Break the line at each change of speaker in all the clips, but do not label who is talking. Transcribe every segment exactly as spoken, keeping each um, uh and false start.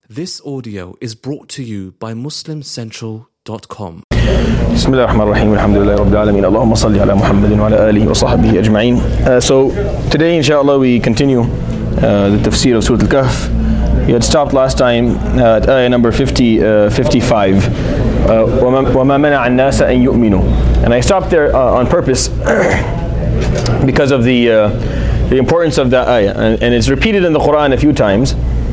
This audio is brought to you by muslim central dot com.
بسم الله الرحمن الرحيم الحمد لله رب العالمين اللهم صل على محمد وعلى آله وصحبه أجمعين. Uh, so today inshallah we continue uh, the tafsir of Surah Al-Kahf. We had stopped last time uh, at ayah number fifty, uh, fifty-five. وَمَا مَنَعَ النَّاسَ أَن يُؤْمِنُوا. And I stopped there uh, on purpose because of the uh, the importance of that ayah, and, and it's repeated in the Quran a few times.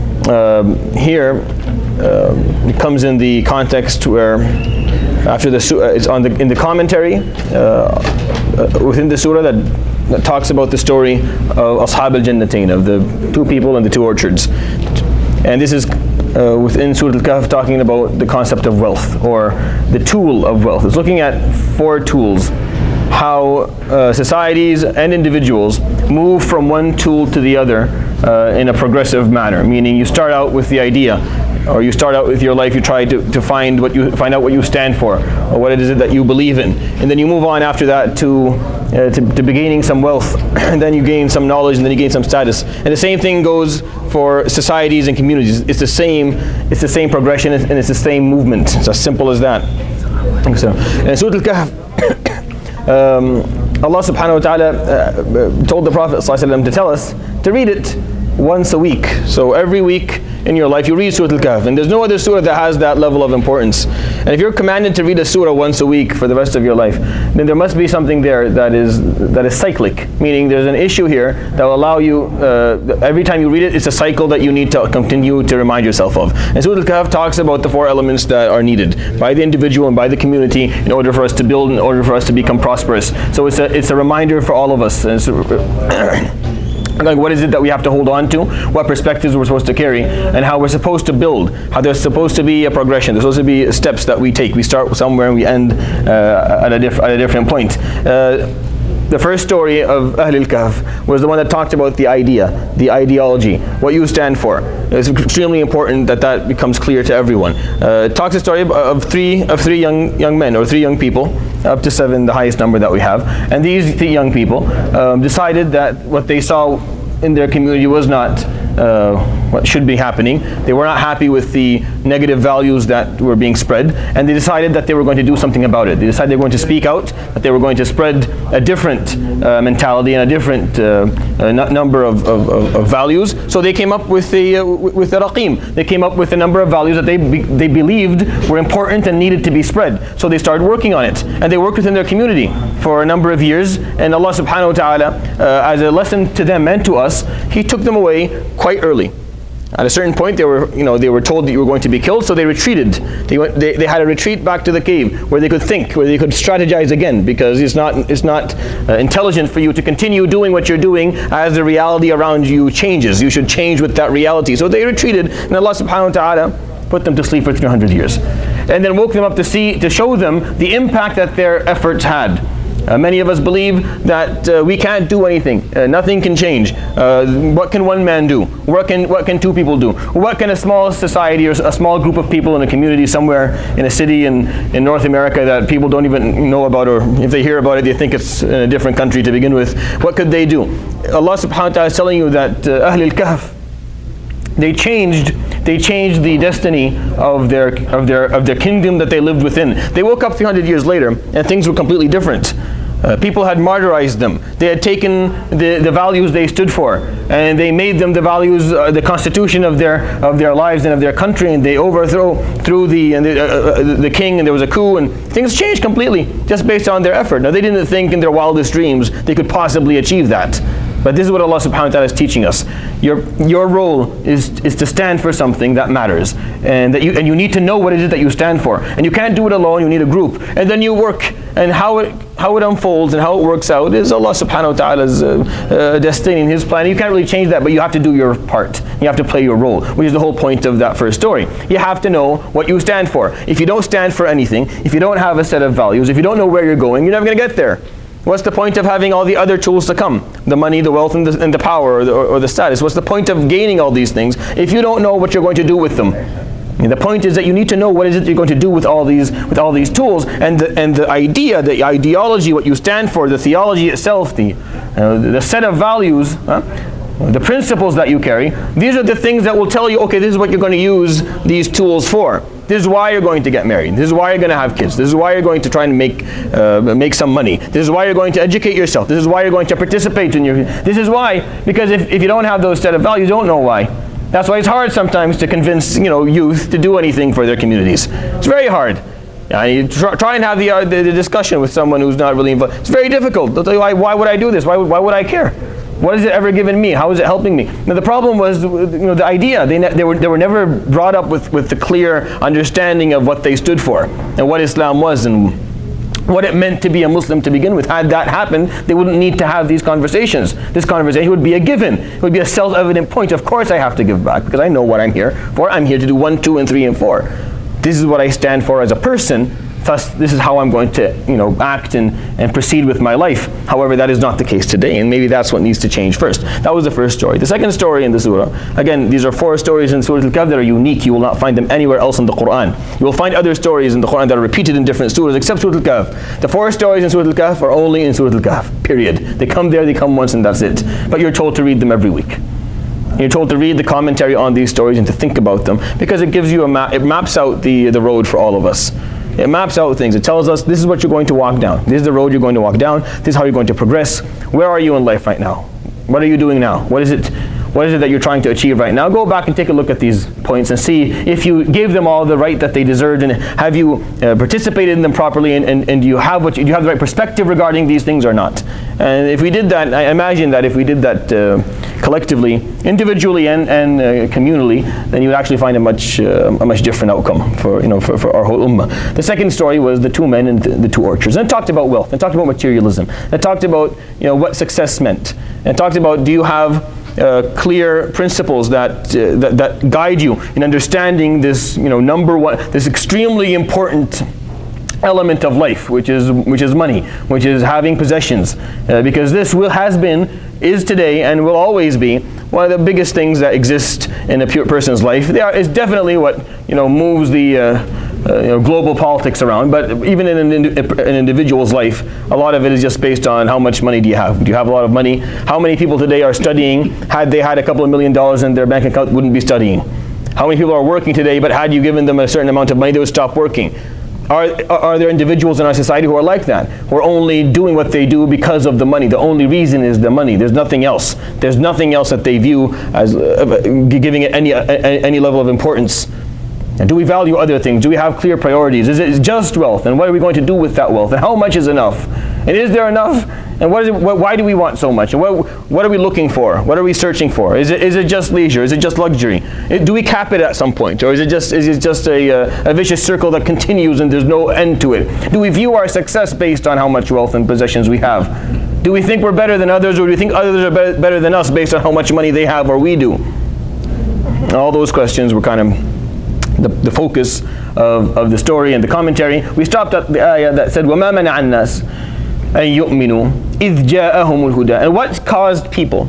Um, here uh, it comes in the context where after the surah, it's on the in the commentary uh, uh, within the surah that, that talks about the story of Ashab al-Jannatain, of the two people and the two orchards, and this is uh, within Surah Al-Kahf talking about the concept of wealth, or the tool of wealth. It's looking at four tools, how uh, societies and individuals move from one tool to the other uh, in a progressive manner. Meaning, you start out with the idea, or you start out with your life. You try to, to find what you find out what you stand for, or what it is that you believe in, and then you move on after that to uh, to, to be gaining some wealth, and then you gain some knowledge, and then you gain some status. And the same thing goes for societies and communities. It's the same. It's the same progression, and it's the same movement. It's as simple as that. So, and Surah Al-Kahf. Um, Allah subhanahu wa ta'ala uh, told the Prophet ﷺ to tell us to read it once a week. So every week in your life you read Surah Al-Kahf, and there's no other surah that has that level of importance. And if you're commanded to read a surah once a week for the rest of your life, then there must be something there that is that is cyclic, meaning there's an issue here that will allow you, uh, every time you read it, it's a cycle that you need to continue to remind yourself of. And Surah Al-Kahf talks about the four elements that are needed by the individual and by the community in order for us to build, in order for us to become prosperous. So it's a, it's a reminder for all of us. And it's like, what is it that we have to hold on to, what perspectives we're supposed to carry, and how we're supposed to build, how there's supposed to be a progression, there's supposed to be steps that we take. We start somewhere and we end uh, at, a diff- at a different point. Uh, the first story of Ahlul Kahf was the one that talked about the idea, the ideology, what you stand for. It's extremely important that that becomes clear to everyone. Uh, it talks a story of three of three young young men, or three young people, up to seven, the highest number that we have. And these three young people um, decided that what they saw in their community was not uh, what should be happening. They were not happy with the negative values that were being spread, and they decided that they were going to do something about it. They decided they were going to speak out, that they were going to spread a different uh, mentality and a different uh, uh, n- number of, of, of values. So they came up with the uh, with the raqim. They came up with a number of values that they be, they believed were important and needed to be spread. So they started working on it, and they worked within their community for a number of years. And Allah subhanahu wa ta'ala, uh, as a lesson to them and to us, He took them away quite early. At a certain point, they were, you know, they were told that you were going to be killed, so they retreated. They went, they, they had a retreat back to the cave where they could think, where they could strategize again, because it's not, it's not uh, intelligent for you to continue doing what you're doing as the reality around you changes. You should change with that reality. So they retreated, and Allah subhanahu wa ta'ala put them to sleep for three hundred years, and then woke them up to see, to show them the impact that their efforts had. Uh, many of us believe that uh, we can't do anything. Uh, nothing can change. Uh, what can one man do? What can what can two people do? What can a small society or a small group of people in a community somewhere in a city in, in North America that people don't even know about, or if they hear about it, they think it's in a different country to begin with. What could they do? Allah subhanahu wa ta'ala is telling you that uh, Ahlul Kahf, they changed they changed the destiny of their of their of their kingdom that they lived within. They woke up three hundred years later and things were completely different. Uh, people had martyrized them. They had taken the, the values they stood for, and they made them the values, uh, the constitution of their of their lives and of their country. And they overthrew through the and the, uh, the king, and there was a coup, and things changed completely just based on their effort. Now, they didn't think in their wildest dreams they could possibly achieve that. But this is what Allah subhanahu wa ta'ala is teaching us. Your your role is is to stand for something that matters, and that you and you need to know what it is that you stand for. And you can't do it alone. You need a group, and then you work. And how it how it unfolds and how it works out is Allah subhanahu wa ta'ala's uh, uh, destiny and His plan. You can't really change that, but you have to do your part. You have to play your role, which is the whole point of that first story. You have to know what you stand for. If you don't stand for anything, if you don't have a set of values, if you don't know where you're going, you're never going to get there. What's the point of having all the other tools to come? The money, the wealth, and the, and the power, or the, or, or the status. What's the point of gaining all these things if you don't know what you're going to do with them? And the point is that you need to know what is it you're going to do with all these with all these tools, and the, and the idea, the ideology, what you stand for, the theology itself, the uh, the set of values. Huh? the principles that you carry, these are the things that will tell you, okay, this is what you're going to use these tools for. This is why you're going to get married. This is why you're going to have kids. This is why you're going to try and make uh, make some money. This is why you're going to educate yourself. This is why you're going to participate in your... This is why, because if, if you don't have those set of values, you don't know why. That's why it's hard sometimes to convince, you know, youth to do anything for their communities. It's very hard. Yeah, you try, try and have the, uh, the, the discussion with someone who's not really involved. It's very difficult. They'll tell you, why, why would I do this? Why would, why would I care? What has it ever given me? How is it helping me? Now the problem was, you know, the idea. They, ne they, were, they were never brought up with, with the clear understanding of what they stood for and what Islam was and what it meant to be a Muslim to begin with. Had that happened, they wouldn't need to have these conversations. This conversation would be a given. It would be a self-evident point. Of course I have to give back because I know what I'm here for. I'm here to do one, two, and three, and four. This is what I stand for as a person. Thus, this is how I'm going to, you know, act and, and proceed with my life. However, that is not the case today, and maybe that's what needs to change first. That was the first story. The second story in the surah, again, these are four stories in Surah Al-Kahf that are unique. You will not find them anywhere else in the Quran. You will find other stories in the Quran that are repeated in different surahs, except Surah Al-Kahf. The four stories in Surah Al-Kahf are only in Surah Al-Kahf, period. They come there, they come once, and that's it. But you're told to read them every week. You're told to read the commentary on these stories and to think about them, because it gives you a map. It maps out the, the road for all of us. It maps out things. It tells us this is what you're going to walk down. This is the road you're going to walk down. This is how you're going to progress. Where are you in life right now? What are you doing now? What is it? What is it that you're trying to achieve right now? Go back and take a look at these points and see if you gave them all the right that they deserved, and have you uh, participated in them properly, and, and, and do you have what you, do you have the right perspective regarding these things or not? And if we did that, I imagine that if we did that uh, collectively, individually and, and uh, communally, then you would actually find a much uh, a much different outcome for, you know, for, for our whole ummah. The second story was the two men and the, the two orchards. And it talked about wealth, and talked about materialism, and it talked about, you know, what success meant, and it talked about, do you have Uh, clear principles that, uh, that that guide you in understanding this, you know, number one, this extremely important element of life, which is which is money, which is having possessions, uh, because this will has been, is today, and will always be one of the biggest things that exist in a pure person's life. They are, it's definitely what, you know, moves the uh, Uh, you know, global politics around, but even in an, indi an individual's life, a lot of it is just based on how much money do you have. Do you have a lot of money? How many people today are studying? Had they had a couple of million dollars in their bank account, wouldn't be studying. How many people are working today, but had you given them a certain amount of money, they would stop working? Are, are there individuals in our society who are like that, who are only doing what they do because of the money? The only reason is the money. There's nothing else. There's nothing else that they view as uh, giving it any, uh, any level of importance. And do we value other things? Do we have clear priorities? Is it just wealth? And what are we going to do with that wealth? And how much is enough? And is there enough? And what is it, wh why do we want so much? And what, what are we looking for? What are we searching for? Is it, is it just leisure? Is it just luxury? It, do we cap it at some point? Or is it just, is it just a, uh, a vicious circle that continues and there's no end to it? Do we view our success based on how much wealth and possessions we have? Do we think we're better than others, or do we think others are be better than us based on how much money they have or we do? All those questions were kind of The, the focus of, of the story and the commentary. We stopped at the ayah that said, وَمَا مَنَعَ النَّاسِ أَن يُؤْمِنُوا إِذْ جَاءَهُمُ الْهُدَى. And what caused people,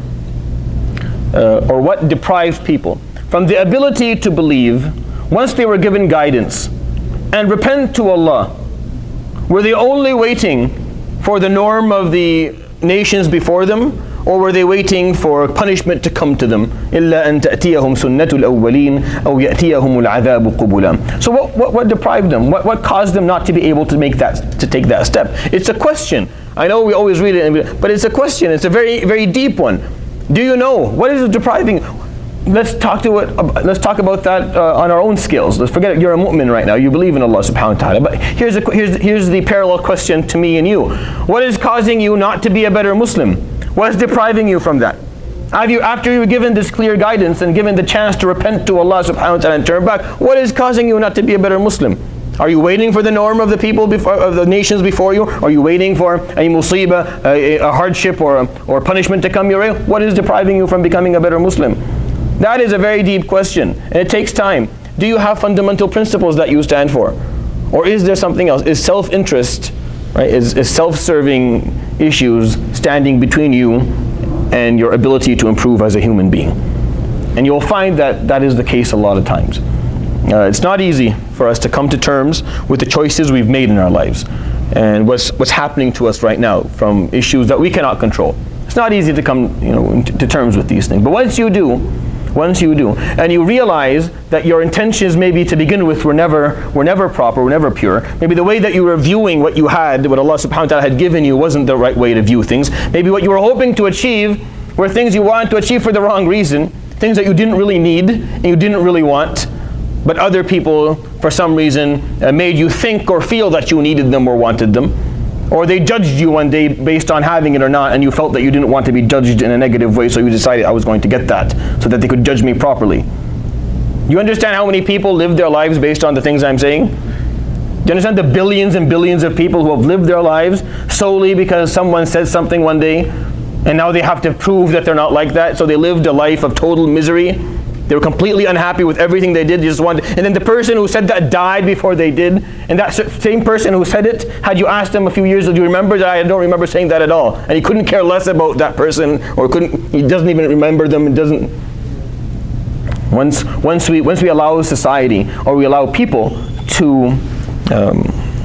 uh, or what deprived people from the ability to believe once they were given guidance and repent to Allah? Were they only waiting for the norm of the nations before them, or were they waiting for punishment to come to them? إِلَّا أَن تَأْتِيَهُمْ سُنَّةُ الْأَوَّلِينَ أَوْ يَأْتِيَهُمُ الْعَذَابُ قُبُلًا. So what, what, what deprived them? What, what caused them not to be able to make that, to take that step? It's a question. I know we always read it, but it's a question. It's a very, very deep one. Do you know? What is depriving? Let's talk to it. Let's talk about that uh, on our own skills. Let's forget it. You're a mu'min right now. You believe in Allah subhanahu wa ta'ala. But here's, a, here's, here's the parallel question to me and you. What is causing you not to be a better Muslim? What is depriving you from that? Have you, after you were given this clear guidance and given the chance to repent to Allah subhanahu wa ta'ala and turn back, what is causing you not to be a better Muslim? Are you waiting for the norm of the people before, of the nations before you? Are you waiting for a musibah, a, a hardship, or a, or punishment to come your way? What is depriving you from becoming a better Muslim? That is a very deep question, and it takes time. Do you have fundamental principles that you stand for? Or is there something else? Is self-interest, right, is, is self-serving issues standing between you and your ability to improve as a human being? And you'll find that that is the case a lot of times. Uh, it's not easy for us to come to terms with the choices we've made in our lives and what's, what's happening to us right now from issues that we cannot control. It's It's not easy to come, you know, to, to terms with these things. But once you do, once you do, and you realize that your intentions maybe to begin with were never were never proper, were never pure. Maybe the way that you were viewing what you had, what Allah subhanahu wa ta'ala had given you, wasn't the right way to view things. Maybe what you were hoping to achieve were things you wanted to achieve for the wrong reason, things that you didn't really need and you didn't really want, but other people, for some reason, uh, made you think or feel that you needed them or wanted them. Or they judged you one day based on having it or not, and you felt that you didn't want to be judged in a negative way, so you decided I was going to get that, so that they could judge me properly. You understand how many people live their lives based on the things I'm saying? Do you understand the billions and billions of people who have lived their lives solely because someone said something one day, and now they have to prove that they're not like that, so they lived a life of total misery? They were completely unhappy with everything they did. They just wanted, and then the person who said that died before they did. And that same person who said it, had you asked him a few years ago, do you remember that? I don't remember saying that at all. And he couldn't care less about that person, or couldn't. He doesn't even remember them. It doesn't. Once, once we, once we allow society, or we allow people to um,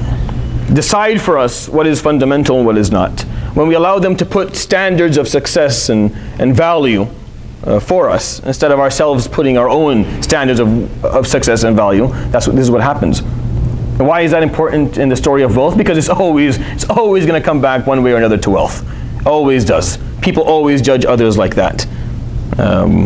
decide for us what is fundamental and what is not. When we allow them to put standards of success and, and value Uh, for us, instead of ourselves putting our own standards of, of success and value, that's what, this is what happens. And why is that important in the story of wealth? Because it's always, it's always going to come back one way or another to wealth. Always does. People always judge others like that. Um,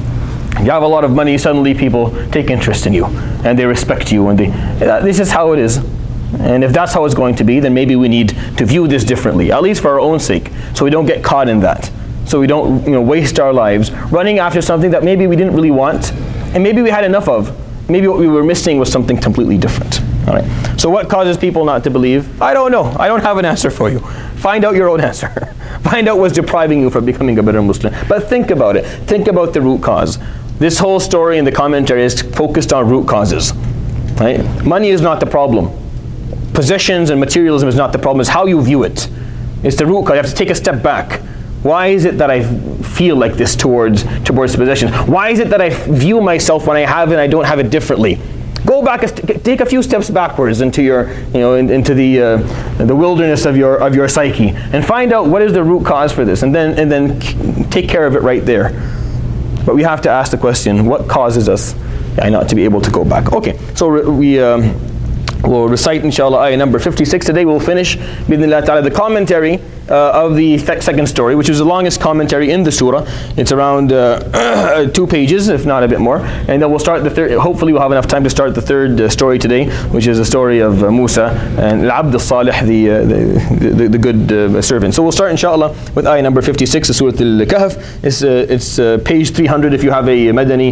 you have a lot of money, suddenly people take interest in you, and they respect you, and they, uh, this is how it is. And if that's how it's going to be, then maybe we need to view this differently, at least for our own sake, so we don't get caught in that. So we don't, you know, waste our lives running after something that maybe we didn't really want, and maybe we had enough of. Maybe what we were missing was something completely different. All right. So what causes people not to believe? I don't know. I don't have an answer for you. Find out your own answer. Find out what's depriving you from becoming a better Muslim. But think about it. Think about the root cause. This whole story in the commentary is focused on root causes. Right? Money is not the problem. Possessions and materialism is not the problem. It's how you view it. It's the root cause. You have to take a step back. Why is it that I feel like this towards towards possessions? Why is it that I view myself when I have it and I don't have it differently? Go back, take a few steps backwards into your, you know, in, into the uh, the wilderness of your of your psyche, and find out what is the root cause for this, and then and then take care of it right there. But we have to ask the question: what causes us yeah, not to be able to go back? Okay, so we. Um, We'll recite, inshallah, ayah number fifty-six. Today we'll finish, bidnillah ta'ala, the commentary uh, of the second story, which is the longest commentary in the surah. It's around uh, two pages, if not a bit more. And then we'll start the third, hopefully we'll have enough time to start the third uh, story today, which is the story of uh, Musa and Al-Abd al-Salih, the, uh, the, the, the good uh, servant. So we'll start, inshallah, with ayah number fifty-six of Surah Al-Kahf. It's, uh, it's uh, page three hundred if you have a Madani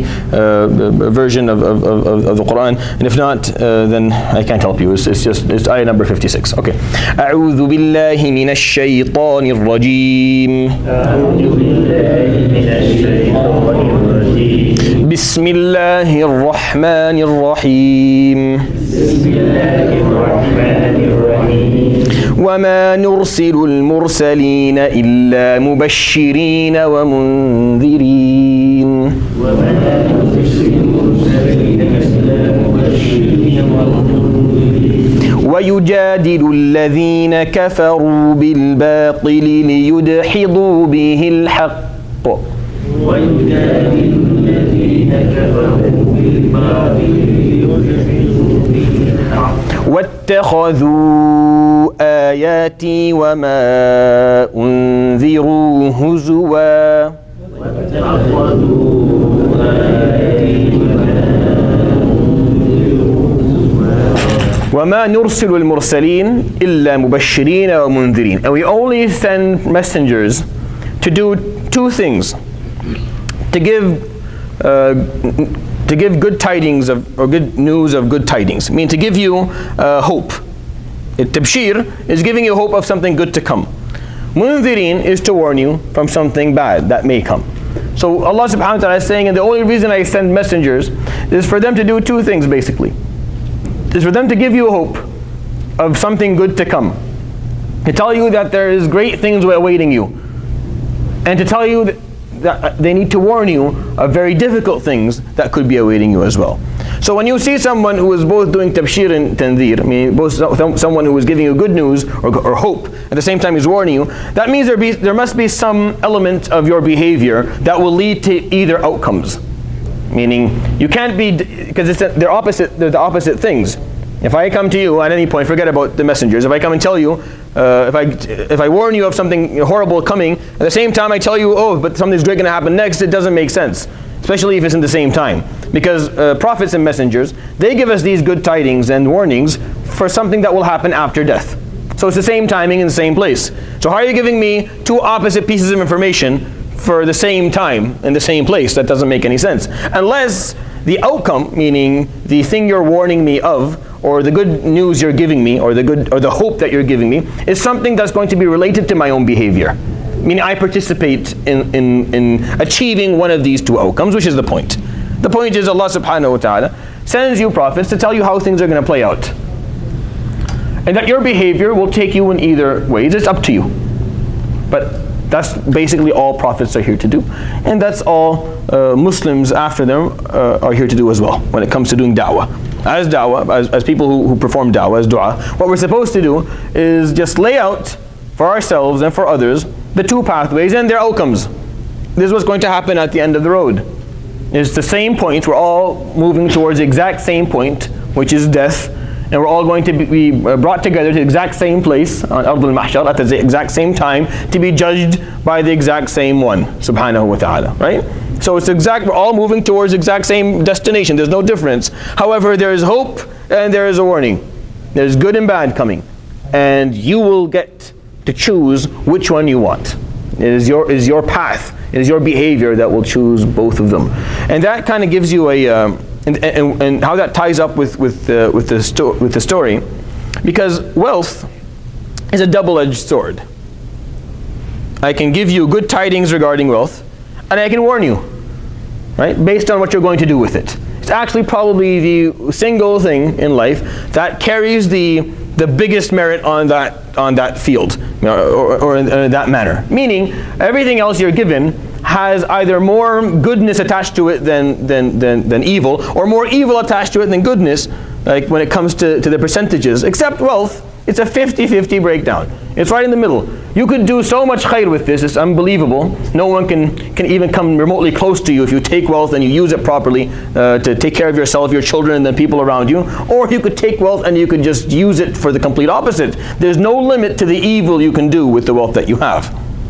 uh, version of, of, of, of the Quran. And if not, uh, then I can't help you. It's, it's just it's ayah number fifty-six. Okay. أعوذ بالله من الشيطان الرجيم. أعوذ بالله من الشيطان الرجيم. بسم الله الرحمن الرحيم. بسم الله الرحمن الرحيم. وما نرسل المرسلين إلا مبشرين ومنذرين. وما نرسل المرسلين إلا مبشرين ومنذرين. ويجادل الذين كفروا بالباطل ليدحضوا به الحق. ويجادل الذين كفروا بالباطل ليدحضوا به الحق. واتخذوا آياتي وما أنذروا هزوا. واتخذوا آياتي وَمَا نُرْسِلُ الْمُرْسَلِينَ إِلَّا مُبَشِّرِينَ وَمُنذِرِينَ. And we only send messengers to do two things: to give, uh, to give good tidings of, or good news of good tidings. I mean, to give you uh, hope. Tabshir is giving you hope of something good to come. Munzirin is to warn you from something bad that may come. So Allah subhanahu wa ta'ala is saying, and the only reason I send messengers is for them to do two things, basically. Is for them to give you hope of something good to come, to tell you that there is great things awaiting you, and to tell you that, that they need to warn you of very difficult things that could be awaiting you as well. So when you see someone who is both doing tabshir and tanzir, I mean both someone who is giving you good news or, or hope, at the same time he's warning you, that means there, be, there must be some element of your behavior that will lead to either outcomes. Meaning, you can't be, because it's a, they're opposite, they're the opposite things. If I come to you at any point, forget about the messengers, if I come and tell you, uh, if I if I warn you of something horrible coming, at the same time I tell you, oh, but something's great going to happen next, it doesn't make sense. Especially if it's in the same time. Because uh, prophets and messengers, they give us these good tidings and warnings for something that will happen after death. So it's the same timing in the same place. So how are you giving me two opposite pieces of information for the same time in the same place? That doesn't make any sense. Unless the outcome, meaning the thing you're warning me of, or the good news you're giving me, or the good or the hope that you're giving me, is something that's going to be related to my own behavior. Meaning I participate in, in, in achieving one of these two outcomes, which is the point. The point is Allah subhanahu wa ta'ala sends you prophets to tell you how things are going to play out. And that your behavior will take you in either ways. It's up to you. But that's basically all prophets are here to do. And that's all uh, Muslims after them uh, are here to do as well, when it comes to doing da'wah. As da'wah, as, as people who, who perform da'wah, as dua, what we're supposed to do is just lay out for ourselves and for others the two pathways and their outcomes. This is what's going to happen at the end of the road. It's the same point. We're all moving towards the exact same point, which is death. And we're all going to be brought together to the exact same place on Ard al-Mahshar at the exact same time to be judged by the exact same one, subhanahu wa ta'ala, right? So it's exact, we're all moving towards the exact same destination. There's no difference. However, there is hope and there is a warning. There's good and bad coming. And you will get to choose which one you want. It is your, it is your path. It is your behavior that will choose both of them. And that kind of gives you a, um, and, and, and how that ties up with, with, uh, with, the sto with the story. Because wealth is a double-edged sword. I can give you good tidings regarding wealth, and I can warn you, right? Based on what you're going to do with it. It's actually probably the single thing in life that carries the, the biggest merit on that on that field, or, or, or in uh, that manner. Meaning, everything else you're given has either more goodness attached to it than, than, than, than evil, or more evil attached to it than goodness, like when it comes to, to the percentages. Except wealth, it's a fifty fifty breakdown. It's right in the middle. You could do so much khair with this, it's unbelievable. No one can, can even come remotely close to you if you take wealth and you use it properly uh, to take care of yourself, your children, and the people around you. Or you could take wealth and you could just use it for the complete opposite. There's no limit to the evil you can do with the wealth that you have.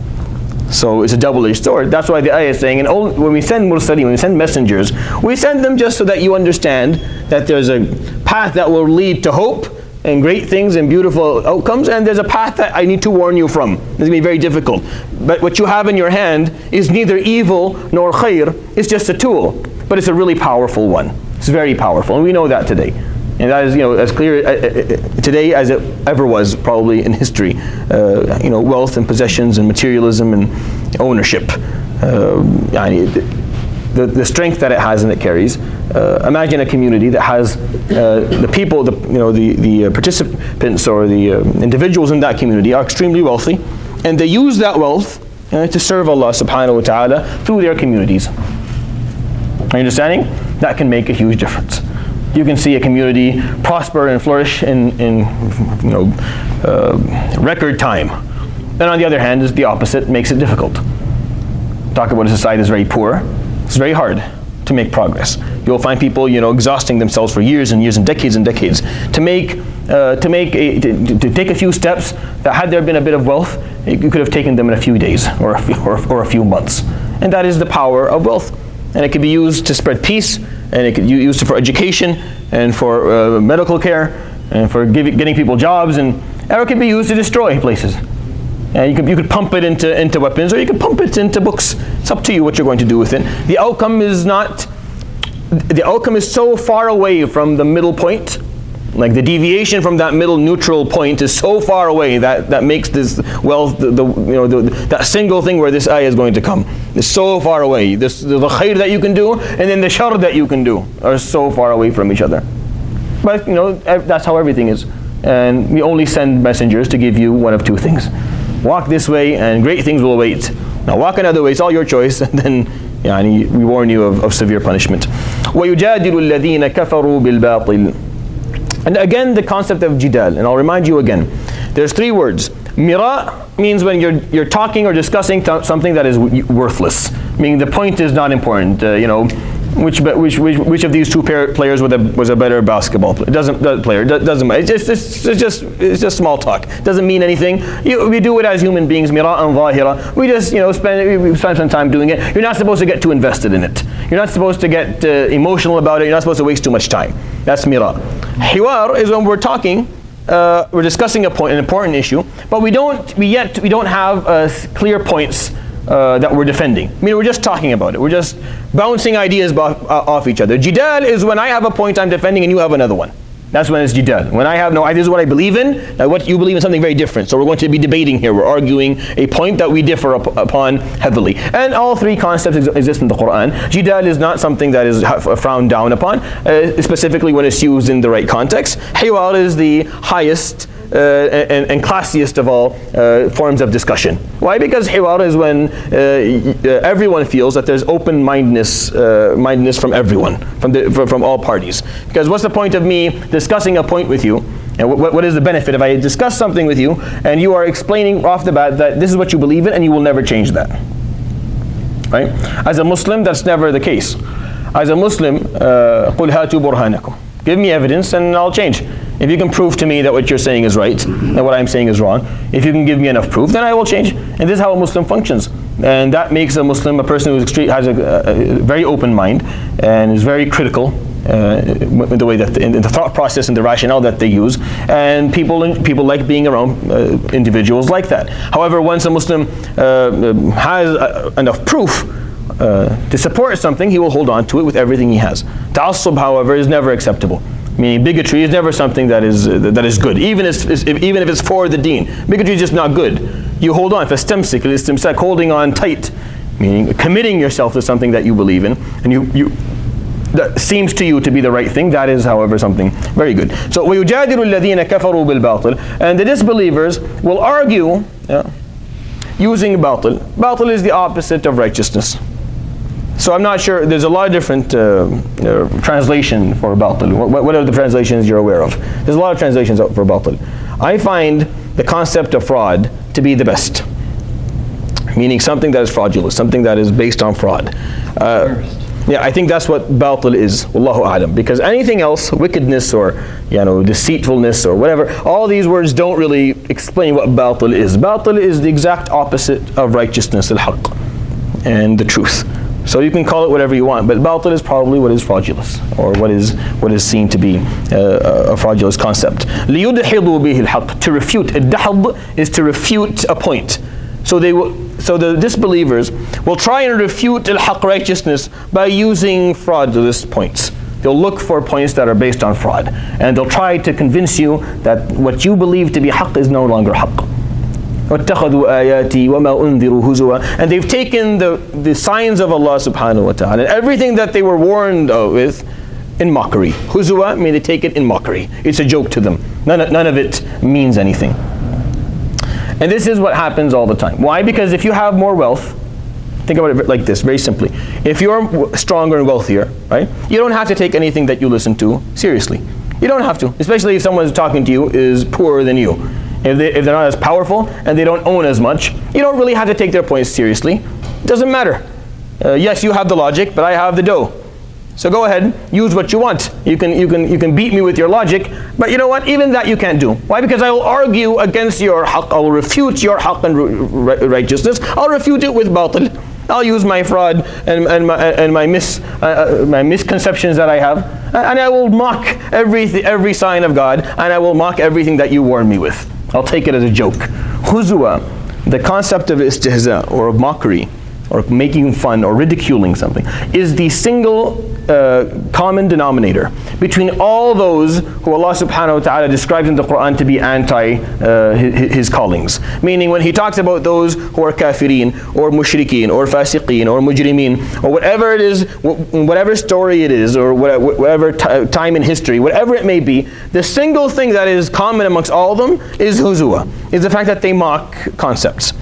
So it's a double-edged sword. That's why the ayah is saying, and only, when we send mursaleen, when we send messengers, we send them just so that you understand that there's a path that will lead to hope and great things and beautiful outcomes, and there's a path that I need to warn you from. It's going to be very difficult. But what you have in your hand is neither evil nor khair. It's just a tool, but it's a really powerful one. It's very powerful, and we know that today. And that is, you know, as clear uh, today as it ever was probably in history. Uh, you know, wealth and possessions and materialism and ownership. Uh, the, the strength that it has and it carries. Uh, imagine a community that has uh, the people, the, you know, the, the participants or the uh, individuals in that community are extremely wealthy, and they use that wealth uh, to serve Allah subhanahu wa ta'ala through their communities. Are you understanding? That can make a huge difference. You can see a community prosper and flourish in, in you know, uh, record time. And on the other hand, is the opposite, makes it difficult. Talk about a society that's very poor. It's very hard to make progress. You'll find people, you know, exhausting themselves for years and years and decades and decades to make, uh, to make, a, to, to take a few steps that, had there been a bit of wealth, it could have taken them in a few days or a few, or, or a few months. And that is the power of wealth. And it can be used to spread peace, and it can be used for education and for uh, medical care and for give, getting people jobs, and or it can be used to destroy places. And you could you could pump it into into weapons, or you could pump it into books. It's up to you what you're going to do with it. The outcome is not. The outcome is so far away from the middle point. Like the deviation from that middle neutral point is so far away that that makes this wealth, the, the you know the, that single thing where this ayah is going to come is so far away. This the, the khair that you can do and then the shar that you can do are so far away from each other. But you know that's how everything is, and we only send messengers to give you one of two things: walk this way and great things will await, Now walk another way, it's all your choice, and then yani, we warn you of, of severe punishment. وَيُجَادِلُ الَّذِينَ كَفَرُوا بِالْبَاطِلِ. And again, the concept of jidal, and I'll remind you again. There's three words. Mira means when you're you're talking or discussing something that is worthless, meaning the point is not important. Uh, you know, which which which which of these two pair players was a was a better basketball player? Doesn't doesn't player doesn't matter. It's just it's, it's just it's just small talk. Doesn't mean anything. You, we do it as human beings. Mira and zahira. We just you know spend we spend some time doing it. You're not supposed to get too invested in it. You're not supposed to get uh, emotional about it. You're not supposed to waste too much time. That's mira. Hiwar is when we're talking. Uh, we're discussing a point, an important issue, but we don't, we yet, we don't have uh, clear points uh, that we're defending. I mean, we're just talking about it. We're just bouncing ideas bo- uh, off each other. Jidal is when I have a point I'm defending and you have another one. That's when it's jidal. When I have no, this is what I believe in, now what you believe in something very different. So we're going to be debating here. We're arguing a point that we differ up, upon heavily. And all three concepts ex- exist in the Quran. Jidal is not something that is frowned down upon, uh, specifically when it's used in the right context. Hiwar is the highest uh, and, and classiest of all uh, forms of discussion. Why? Because hiwar is when uh, everyone feels that there's open-mindedness uh, mindedness from everyone, from, the, from, from all parties. Because what's the point of me discussing a point with you? And what, what is the benefit if I discuss something with you and you are explaining off the bat that this is what you believe in and you will never change that? Right? As a Muslim, that's never the case. As a Muslim, uh, قُلْ هَاتُوا بُرْهَانَكُمْ. Give me evidence and I'll change. If you can prove to me that what you're saying is right and what I'm saying is wrong, if you can give me enough proof, then I will change. And this is how a Muslim functions. And that makes a Muslim a person who has a, a very open mind and is very critical uh, in the way that the, in the thought process and the rationale that they use. And people people like being around uh, individuals like that. However, once a Muslim uh, has uh, enough proof uh, to support something, he will hold on to it with everything he has. Ta'assub, however, is never acceptable. Meaning bigotry is never something that is uh, that is good, even if, if even if it's for the deen. Bigotry is just not good. You hold on, fastamsik, istimsak, holding on tight, meaning committing yourself to something that you believe in, and you you that seems to you to be the right thing. That is, however, something very good. So وَيُجَادِلُ الَّذِينَ كَفَرُوا بِالْبَاطِلِ, and the disbelievers will argue yeah, using batil. Batil is the opposite of righteousness. So I'm not sure, there's a lot of different uh, uh, translation for batil. What, what are the translations you're aware of? There's a lot of translations for batil. I find the concept of fraud to be the best. Meaning something that is fraudulent, something that is based on fraud. Uh, yeah, I think that's what batil is, Wallahu a'lam. Because anything else, wickedness or you know, deceitfulness or whatever, all these words don't really explain what batil is. Batil is the exact opposite of righteousness, al-haqq, and the truth. So you can call it whatever you want, but batil is probably what is fraudulous, or what is what is seen to be uh, a fraudulous concept. لِيُدْحِضُوا بِهِ الْحَقِّ, to refute. Ad-dahd is to refute a point. So they will, so the disbelievers will try and refute al-haqq, righteousness, by using fraudulous points. They'll look for points that are based on fraud, and they'll try to convince you that what you believe to be haqq is no longer haqq. وَاتَّخَذُوا آيَاتِي وَمَا أُنذِرُوا هُزُوًا, and they've taken the, the signs of Allah subhanahu wa ta'ala, and everything that they were warned with, in mockery. Huzwa, mean they take it in mockery. It's a joke to them. None of, none of it means anything. And this is what happens all the time. Why? Because if you have more wealth, think about it like this, very simply. If you're stronger and wealthier, right, you don't have to take anything that you listen to seriously. You don't have to, especially if someone who's talking to you is poorer than you. If, they, if they're not as powerful and they don't own as much, you don't really have to take their points seriously. It doesn't matter. Uh, yes, you have the logic, but I have the dough. So go ahead, use what you want. You can, you can, you can beat me with your logic, but you know what? Even that you can't do. Why? Because I will argue against your haqq. I will refute your haqq and righteousness. I'll refute it with batil. I'll use my fraud and, and, my, and my, mis, uh, my misconceptions that I have, and I will mock every, every sign of God, and I will mock everything that you warn me with. I'll take it as a joke. Huzwa, the concept of istihza, or of mockery, or making fun or ridiculing something, is the single uh, common denominator between all those who Allah subhanahu wa ta'ala describes in the Quran to be anti uh, his, his callings. Meaning when he talks about those who are kafirin, or mushrikeen, or fasiqeen, or mujrimeen, or whatever it is, whatever story it is, or whatever t- time in history, whatever it may be, the single thing that is common amongst all of them is huzwa, is the fact that they mock concepts.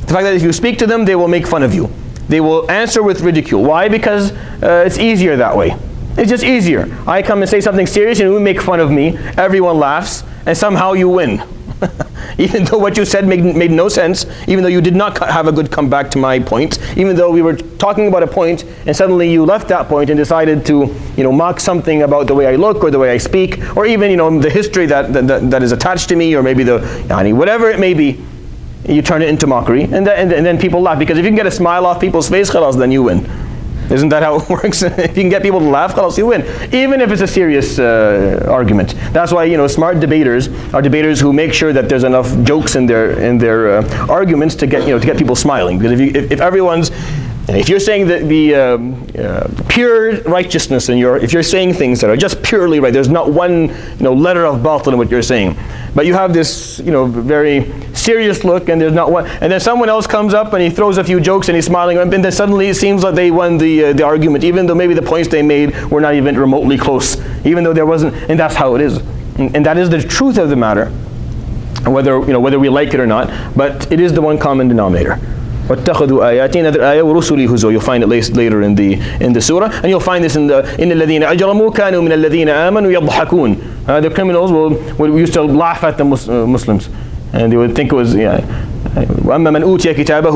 The fact that if you speak to them, they will make fun of you. They will answer with ridicule. Why? Because uh, it's easier that way. It's just easier. I come and say something serious and you make fun of me. Everyone laughs and somehow you win. Even though what you said made, made no sense, even though you did not have a good comeback to my point, even though we were talking about a point and suddenly you left that point and decided to, you know, mock something about the way I look or the way I speak, or even, you know, the history that, that, that is attached to me, or maybe the, yani, whatever it may be, you turn it into mockery, and, that, and, and then people laugh. Because if you can get a smile off people's face, khalas, then you win. Isn't that how it works? If you can get people to laugh, khalas, you win. Even if it's a serious uh, argument. That's why, you know, smart debaters are debaters who make sure that there's enough jokes in their in their uh, arguments to get, you know, to get people smiling. Because if you, if, if everyone's, if you're saying that the um, uh, pure righteousness in your, if you're saying things that are just purely right, there's not one, you know, letter of batil in what you're saying, but you have this, you know, very serious look, and there's not one, and then someone else comes up and he throws a few jokes and he's smiling, and then suddenly it seems like they won the uh, the argument, even though maybe the points they made were not even remotely close, even though there wasn't, and that's how it is, and, and that is the truth of the matter, whether, you know, whether we like it or not, but it is the one common denominator. وَاتَّخَذُوا آيَاتِي, another ayah, وَرُسُلِي هُزُوًا. You'll find it later in the in the surah, and you'll find this in the إِنَّ الَّذِينَ أَجْرَمُوا كَانُوا مِنَ الَّذِينَ آمَنُوا يَضْحَكُونَ. Uh, the criminals will, will used to laugh at the mus uh, Muslims, and they would think it was, yeah. وَأَمَّا مَنْ أُوتِيَ كِتَابَهُ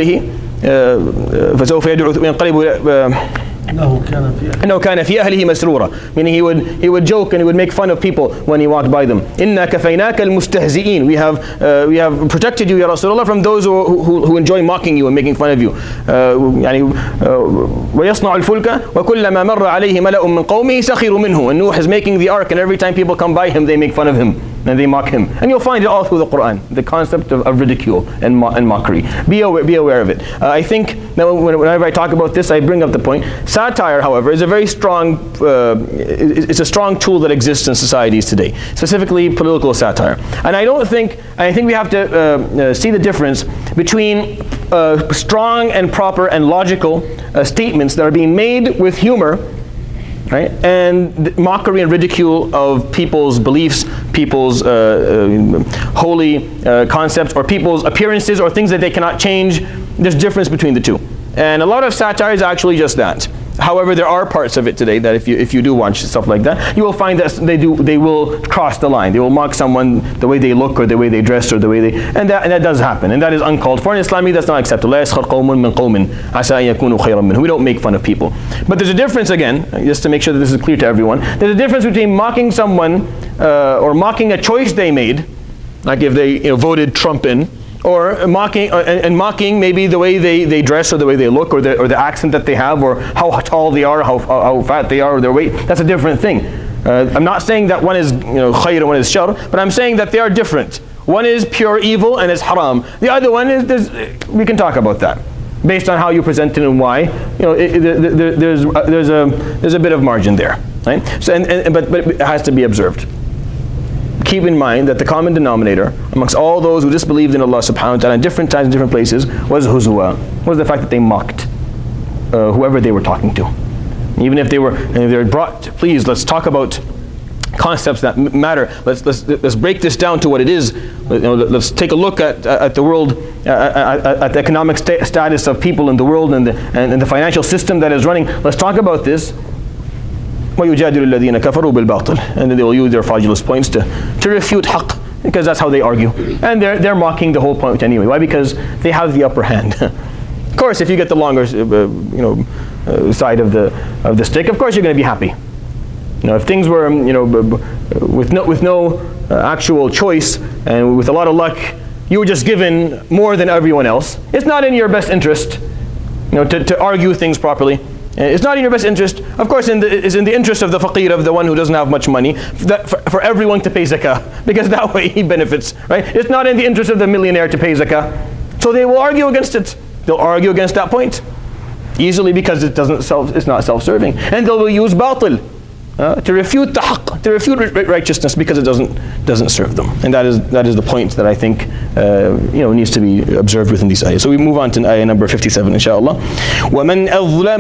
بِشِمَالِهِ فَسَوْفَ يَدْعُو يَنْقَلِبُ إنه كان في أهله مسرورا. Meaning he would he would joke and he would make fun of people when he walked by them. إنا كفيناك المستهزئين. We have uh, we have protected you, Ya Rasulullah, from those who, who, who enjoy mocking you and making fun of you. يعني ويصنع الفلك وكلما مر عليه ملأ من قومه سخروا منه. And Nuh is making the ark, and every time people come by him, they make fun of him and they mock him. And you'll find it all through the Quran, the concept of, of ridicule and, mo and mockery. Be aware, be aware of it. Uh, I think that whenever I talk about this, I bring up the point. Satire, however, is a very strong, uh, it's a strong tool that exists in societies today, specifically political satire. And I don't think, I think we have to uh, uh, see the difference between uh, strong and proper and logical uh, statements that are being made with humor, right, and mockery and ridicule of people's beliefs, people's uh, uh, holy uh, concepts, or people's appearances, or things that they cannot change. There's difference between the two. And a lot of satire is actually just that. However, there are parts of it today that if you if you do watch stuff like that, you will find that they do they will cross the line. They will mock someone the way they look or the way they dress or the way they, and that and that does happen, and that is uncalled for. In Islam, that's not acceptable. لا يسخر قوم من قوم عسى أن يكونوا خيرا منهم. We don't make fun of people. But there's a difference, again, just to make sure that this is clear to everyone. There's a difference between mocking someone uh, or mocking a choice they made, like if they, you know, voted Trump in, or mocking uh, and, and mocking maybe the way they, they dress or the way they look or the or the accent that they have or how tall they are, how how fat they are, or their weight. That's a different thing. Uh, I'm not saying that one is, you know, khayr and one is shar, but I'm saying that they are different. One is pure evil and is haram. The other one is, there's, we can talk about that based on how you present it and why. You know, it, it, there, there's uh, there's a there's a bit of margin there, right? So and, and but but it has to be observed. Keep in mind that the common denominator amongst all those who disbelieved in Allah subhanahu wa ta'ala in different times, in different places, was huzwa, was the fact that they mocked uh, whoever they were talking to. Even if they were, if they were brought, please, let's talk about concepts that matter. Let's, let's, let's break this down to what it is. You know, let's take a look at, at the world, uh, at, at the economic sta status of people in the world and the, and, and the financial system that is running. Let's talk about this. وَيُجَادِلُ الَّذِينَ كَفَرُوا بِالْبَاطِلِ. And then they will use their fraudulent points to, to refute haqq, because that's how they argue. And they're, they're mocking the whole point anyway. Why? Because they have the upper hand. Of course, if you get the longer uh, you know, uh, side of the, of the stick, of course you're going to be happy. You know, if things were, you know, with no, with no uh, actual choice and with a lot of luck, you were just given more than everyone else, it's not in your best interest, you know, to, to argue things properly. It's not in your best interest. Of course, in the, it's in the interest of the faqir, of the one who doesn't have much money, that for, for everyone to pay zakah, because that way he benefits, right? It's not in the interest of the millionaire to pay zakah. So they will argue against it. They'll argue against that point easily, because it doesn't self, it's not self-serving. And they will use batil uh, to refute the haqq, to refute righteousness, because it doesn't doesn't serve them. And that is that is the point that I think uh, you know, needs to be observed within these ayahs. So we move on to ayah number fifty-seven, inshallah. وَمَنْ أَظْلَمُ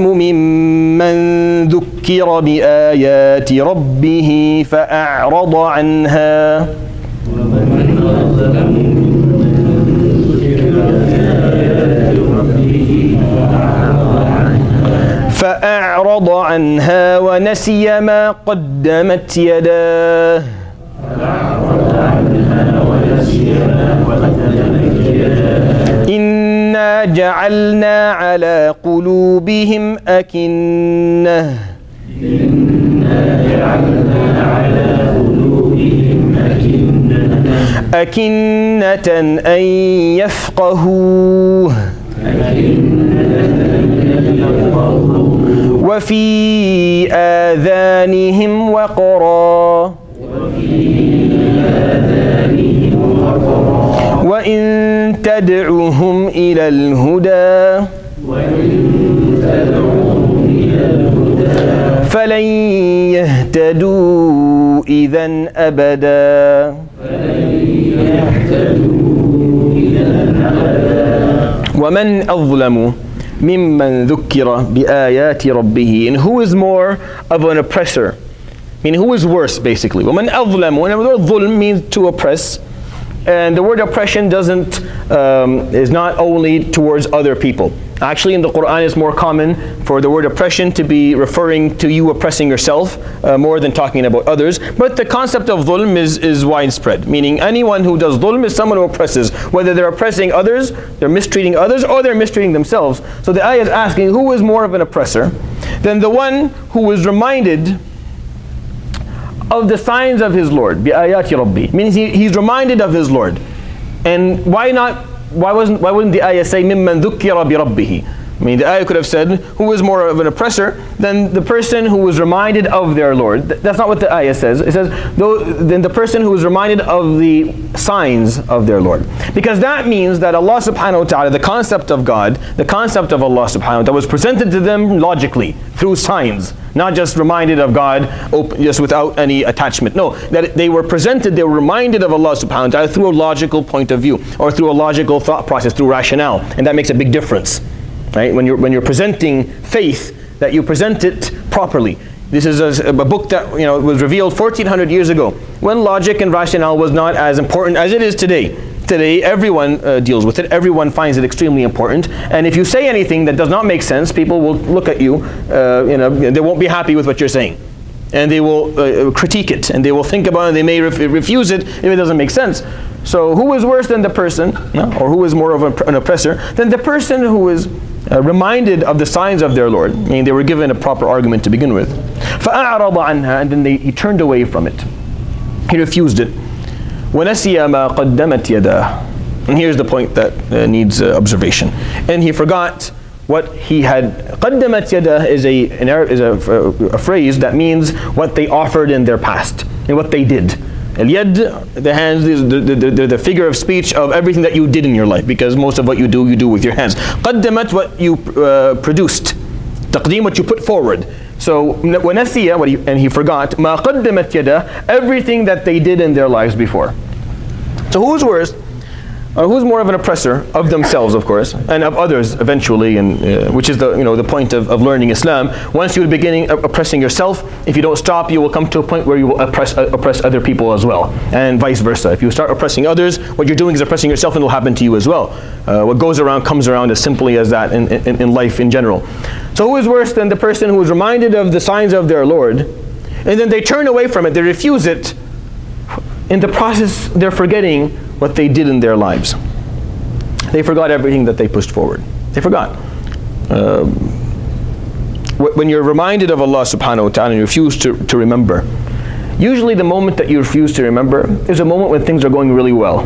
مِمَّنْ ذُكِّرَ بِآيَاتِ رَبِّهِ فَأَعْرَضَ عَنْهَا. فأعرض عنها ونسي ما قدمت يداه إنا جعلنا على قلوبهم أكنة أكنة أن يفقهوه وفي آذانهم وقرا وإن تدعوهم إلى الهدى فلن يهتدوا إذن أبدا ومن أظلم ممن ذكر بآيات ربه. And who is more of an oppressor? I mean, who is worse, basically? ومن أظلم, whenever the word ظلم means to oppress, and the word oppression doesn't um, is not only towards other people. Actually, in the Quran, it's more common for the word oppression to be referring to you oppressing yourself uh, more than talking about others. But the concept of dhulm is, is widespread, meaning anyone who does dhulm is someone who oppresses, whether they're oppressing others, they're mistreating others, or they're mistreating themselves. So the ayah is asking, who is more of an oppressor than the one who was reminded of the signs of his Lord, بِآيَاتِ رَبِّهِ, means he, he's reminded of his Lord. And why not? Why wasn't? Why wouldn't the ayah say مِمَّنْ ذُكِّرَ بِرَبِّهِ? I mean, the ayah could have said, who is more of an oppressor than the person who was reminded of their Lord. Th- that's not what the ayah says. It says, though, then the person who was reminded of the signs of their Lord. Because that means that Allah subhanahu wa ta'ala, the concept of God, the concept of Allah subhanahu wa ta'ala was presented to them logically, through signs. Not just reminded of God open, just without any attachment. No, that they were presented, they were reminded of Allah subhanahu wa ta'ala through a logical point of view, or through a logical thought process, through rationale. And that makes a big difference. Right? When you're when you're presenting faith, that you present it properly. This is a, a book that you know was revealed fourteen hundred years ago, when logic and rationale was not as important as it is today. Today, everyone uh, deals with it. Everyone finds it extremely important. And if you say anything that does not make sense, people will look at you. Uh, you know, they won't be happy with what you're saying, and they will uh, critique it, and they will think about it. And they may ref- refuse it if it doesn't make sense. So, who is worse than the person, no? Or who is more of an oppressor than the person who is Uh, reminded of the signs of their Lord, meaning they were given a proper argument to begin with. فَأَعْرَضَ عَنْهَا, and then they, he turned away from it. He refused it. وَنَسِيَ مَا قَدَّمَتْ يَدَاهُ. And here's the point that uh, needs uh, observation. And he forgot what he had. قَدَّمَتْ يَدَاهُ is, a, an, is a, a phrase that means what they offered in their past, and what they did. Al-yad, the hands, the, the, the, the figure of speech of everything that you did in your life, because most of what you do, you do with your hands. قدمت, what you uh, produced. تقديم, what you put forward. So, وَنَسِيَ, what he, and he forgot, مَا قَدَّمَتْ يَدَاهُ, everything that they did in their lives before. So who's worse? Or who's more of an oppressor of themselves, of course, and of others eventually, and uh, which is the you know the point of, of learning Islam. Once you're beginning oppressing yourself, if you don't stop, you will come to a point where you will oppress uh, oppress other people as well, and vice versa. If you start oppressing others, what you're doing is oppressing yourself, and it will happen to you as well. Uh, what goes around comes around, as simply as that in, in, in life in general. So who is worse than the person who is reminded of the signs of their Lord, and then they turn away from it, they refuse it. In the process, they're forgetting what they did in their lives. They forgot everything that they pushed forward. They forgot. Uh, when you're reminded of Allah subhanahu wa ta'ala and you refuse to, to remember, usually the moment that you refuse to remember is a moment when things are going really well.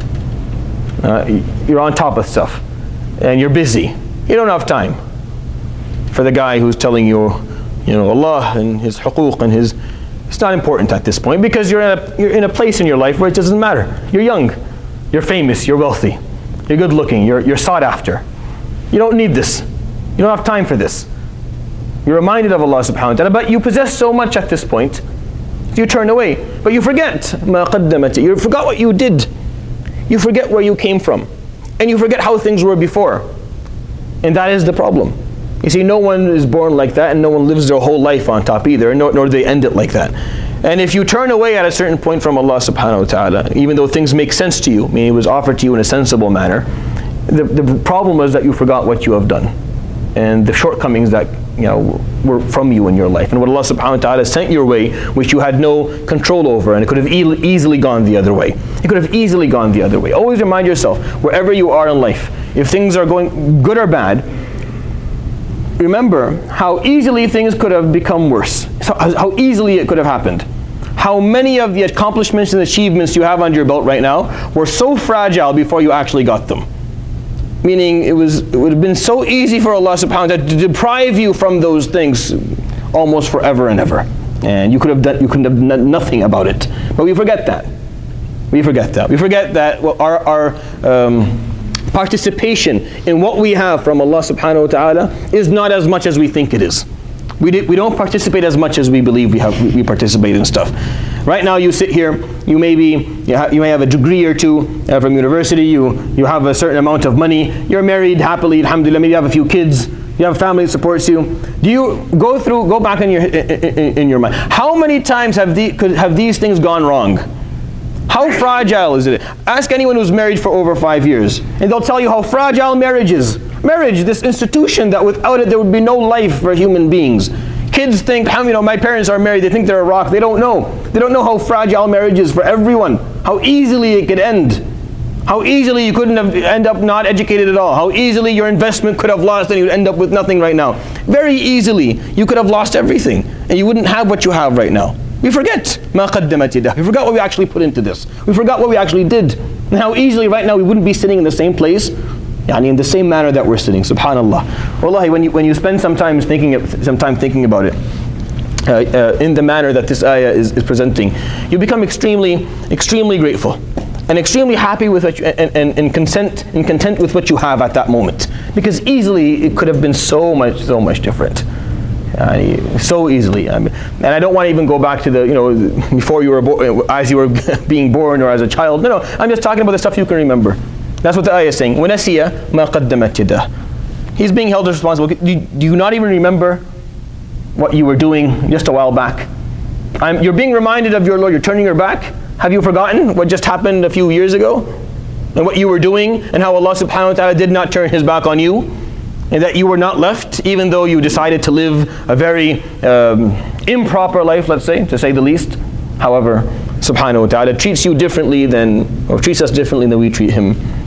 Uh, you're on top of stuff, and you're busy. You don't have time for the guy who's telling you, you know, Allah and His huquq and His. It's not important at this point, because you're in a, you're in a place in your life where it doesn't matter. You're young, you're famous, you're wealthy, you're good looking, you're, you're sought after. You don't need this. You don't have time for this. You're reminded of Allah subhanahu wa ta'ala, but you possess so much at this point, you turn away. But you forget, مَا قَدَّمَتْ, you forgot what you did. You forget where you came from. And you forget how things were before. And that is the problem. You see, no one is born like that, and no one lives their whole life on top either, nor, nor do they end it like that. And if you turn away at a certain point from Allah subhanahu wa ta'ala, even though things make sense to you, meaning it was offered to you in a sensible manner, the, the problem is that you forgot what you have done, and the shortcomings that you know were from you in your life, and what Allah subhanahu wa ta'ala sent your way, which you had no control over, and it could have e- easily gone the other way. It could have easily gone the other way. Always remind yourself, wherever you are in life, if things are going good or bad, remember how easily things could have become worse, how easily it could have happened. How many of the accomplishments and achievements you have under your belt right now were so fragile before you actually got them. Meaning it was it would have been so easy for Allah subhanahu wa ta'ala to deprive you from those things almost forever and ever. And you could have done you couldn't have done nothing about it. But we forget that. We forget that. We forget that well, our our um, participation in what we have from Allah subhanahu wa ta'ala is not as much as we think it is. We, did, we don't participate as much as we believe we have. We, we participate in stuff. Right now, you sit here. You may be. You, ha, you may have a degree or two uh, from university. You you have a certain amount of money. You're married happily, alhamdulillah. Maybe you have a few kids. You have a family that supports you. Do you go through? Go back in your in, in, in your mind. How many times have the could have these things gone wrong? How fragile is it? Ask anyone who's married for over five years, and they'll tell you how fragile marriage is. Marriage, this institution that without it there would be no life for human beings. Kids think, how you know, my parents are married, they think they're a rock. They don't know. They don't know how fragile marriage is for everyone. How easily it could end. How easily you couldn't have end up not educated at all. How easily your investment could have lost and you'd end up with nothing right now. Very easily, you could have lost everything and you wouldn't have what you have right now. We forget. مَا قَدَّمَتْ يَدَهُ. We forgot what we actually put into this. We forgot what we actually did. And how easily right now we wouldn't be sitting in the same place, yani in the same manner that we're sitting. Subhanallah. Wallahi, when you when you spend some time thinking some time thinking about it, uh, uh, in the manner that this ayah is, is presenting, you become extremely extremely grateful and extremely happy with what you, and, and, and content and content with what you have at that moment. Because easily it could have been so much so much different. Uh, so easily, I mean, and I don't want to even go back to the, you know, before you were bo- as you were being born or as a child. No, no, I'm just talking about the stuff you can remember. That's what the ayah is saying. وَنَسِيَ مَا قَدَّمَتْ يَدَهُ. He's being held responsible. Do, do you not even remember what you were doing just a while back? I'm, you're being reminded of your Lord. You're turning your back. Have you forgotten what just happened a few years ago? And what you were doing and how Allah subhanahu wa ta'ala did not turn His back on you? And that you were not left, even though you decided to live a very um, improper life, let's say, to say the least. However, subhanahu wa ta'ala treats you differently than, or treats us differently than we treat Him.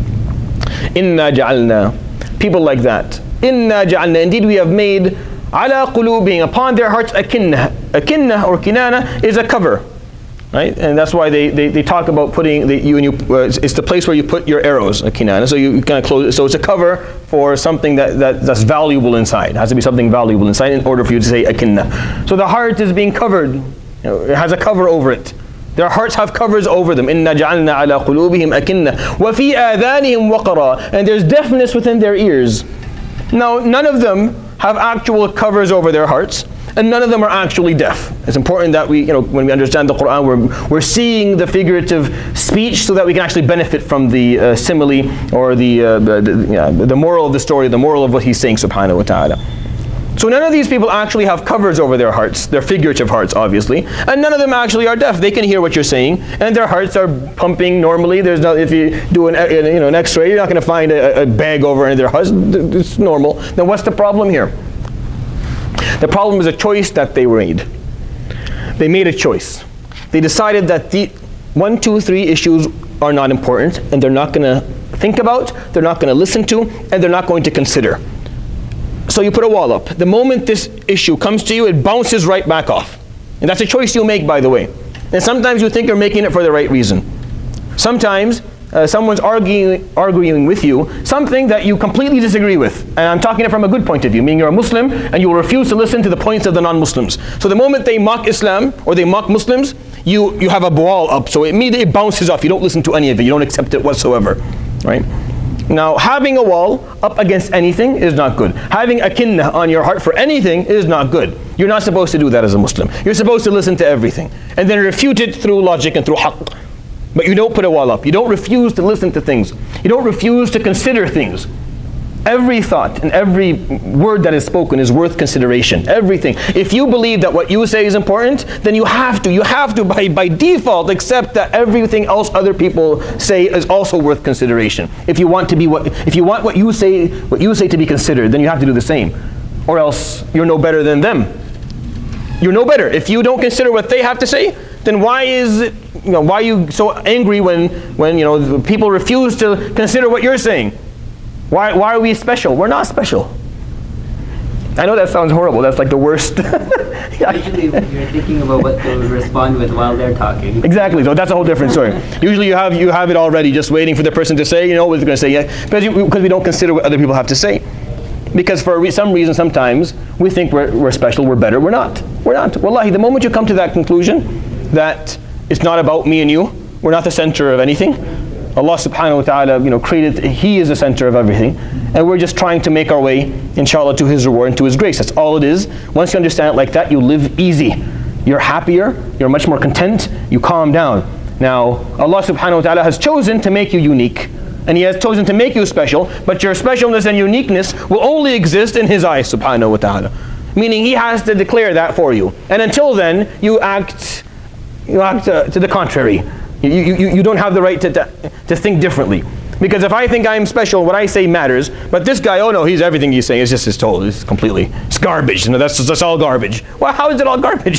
Inna ja'alna. People like that. Inna ja'alna. Indeed, we have made ala qulubihim, upon their hearts, akinna. Akinna or kinana is a cover. Right? And that's why they, they, they talk about putting the, you and you. Uh, it's, it's the place where you put your arrows, a kinana. So you kind of close it. So it's a cover for something that, that that's valuable inside. It has to be something valuable inside in order for you to say akinna. So the heart is being covered. You know, it has a cover over it. Their hearts have covers over them. Inna ja'alna ala qulubihim akinna wa fi adhanihim waqara. And there's deafness within their ears. Now, none of them have actual covers over their hearts. And none of them are actually deaf. It's important that we, you know, when we understand the Quran, we're, we're seeing the figurative speech so that we can actually benefit from the uh, simile or the, uh, the, the, yeah, the moral of the story, the moral of what He's saying, subhanahu wa ta'ala. So none of these people actually have covers over their hearts, their figurative hearts, obviously, and none of them actually are deaf. They can hear what you're saying, and their hearts are pumping normally. There's no, if you do an, you know, an X-ray, you're not going to find a, a bag over in their hearts. It's normal. Then what's the problem here? The problem is a choice that they made. They made a choice. They decided that the one, two, three issues are not important, and they're not going to think about, they're not going to listen to, and they're not going to consider. So you put a wall up. The moment this issue comes to you, it bounces right back off. And that's a choice you make, by the way. And sometimes you think you're making it for the right reason. Sometimes uh, someone's arguing, arguing with you something that you completely disagree with. And I'm talking it from a good point of view, meaning you're a Muslim and you will refuse to listen to the points of the non-Muslims. So the moment they mock Islam or they mock Muslims, you, you have a wall up. So immediately it bounces off. You don't listen to any of it. You don't accept it whatsoever. Right? Now, having a wall up against anything is not good. Having a kinna on your heart for anything is not good. You're not supposed to do that as a Muslim. You're supposed to listen to everything and then refute it through logic and through haqq. But you don't put a wall up. You don't refuse to listen to things. You don't refuse to consider things. Every thought and every word that is spoken is worth consideration. Everything. If you believe that what you say is important, then you have to, you have to by, by default accept that everything else other people say is also worth consideration. If you want to be what, if you want what you say, what you say to be considered, then you have to do the same, or else you're no better than them. You're no better. If you don't consider what they have to say, then why is it, you know, why are you so angry when, when you know people refuse to consider what you're saying? Why, why are we special? We're not special. I know that sounds horrible. That's like the worst.
Usually you're thinking about what to respond with while they're talking.
Exactly. So that's a whole different story. Usually you have you have it already, just waiting for the person to say, you know, what they're going to say. Yeah, because, you, because we don't consider what other people have to say. Because for re some reason, sometimes we think we're, we're special, we're better. We're not. We're not. Wallahi, the moment you come to that conclusion, that it's not about me and you, we're not the center of anything. Allah subhanahu wa ta'ala, you know, created, He is the center of everything. And we're just trying to make our way, inshallah, to His reward and to His grace. That's all it is. Once you understand it like that, you live easy. You're happier, you're much more content, you calm down. Now, Allah subhanahu wa ta'ala has chosen to make you unique. And He has chosen to make you special, but your specialness and uniqueness will only exist in His eyes, subhanahu wa ta'ala. Meaning He has to declare that for you. And until then, you act, you act uh, to the contrary. You, you, you don't have the right to, to, to think differently. Because if I think I'm special, what I say matters, but this guy, oh no, he's everything he's saying is just his total. It's completely, it's garbage. You know, that's, that's all garbage. Well, how is it all garbage?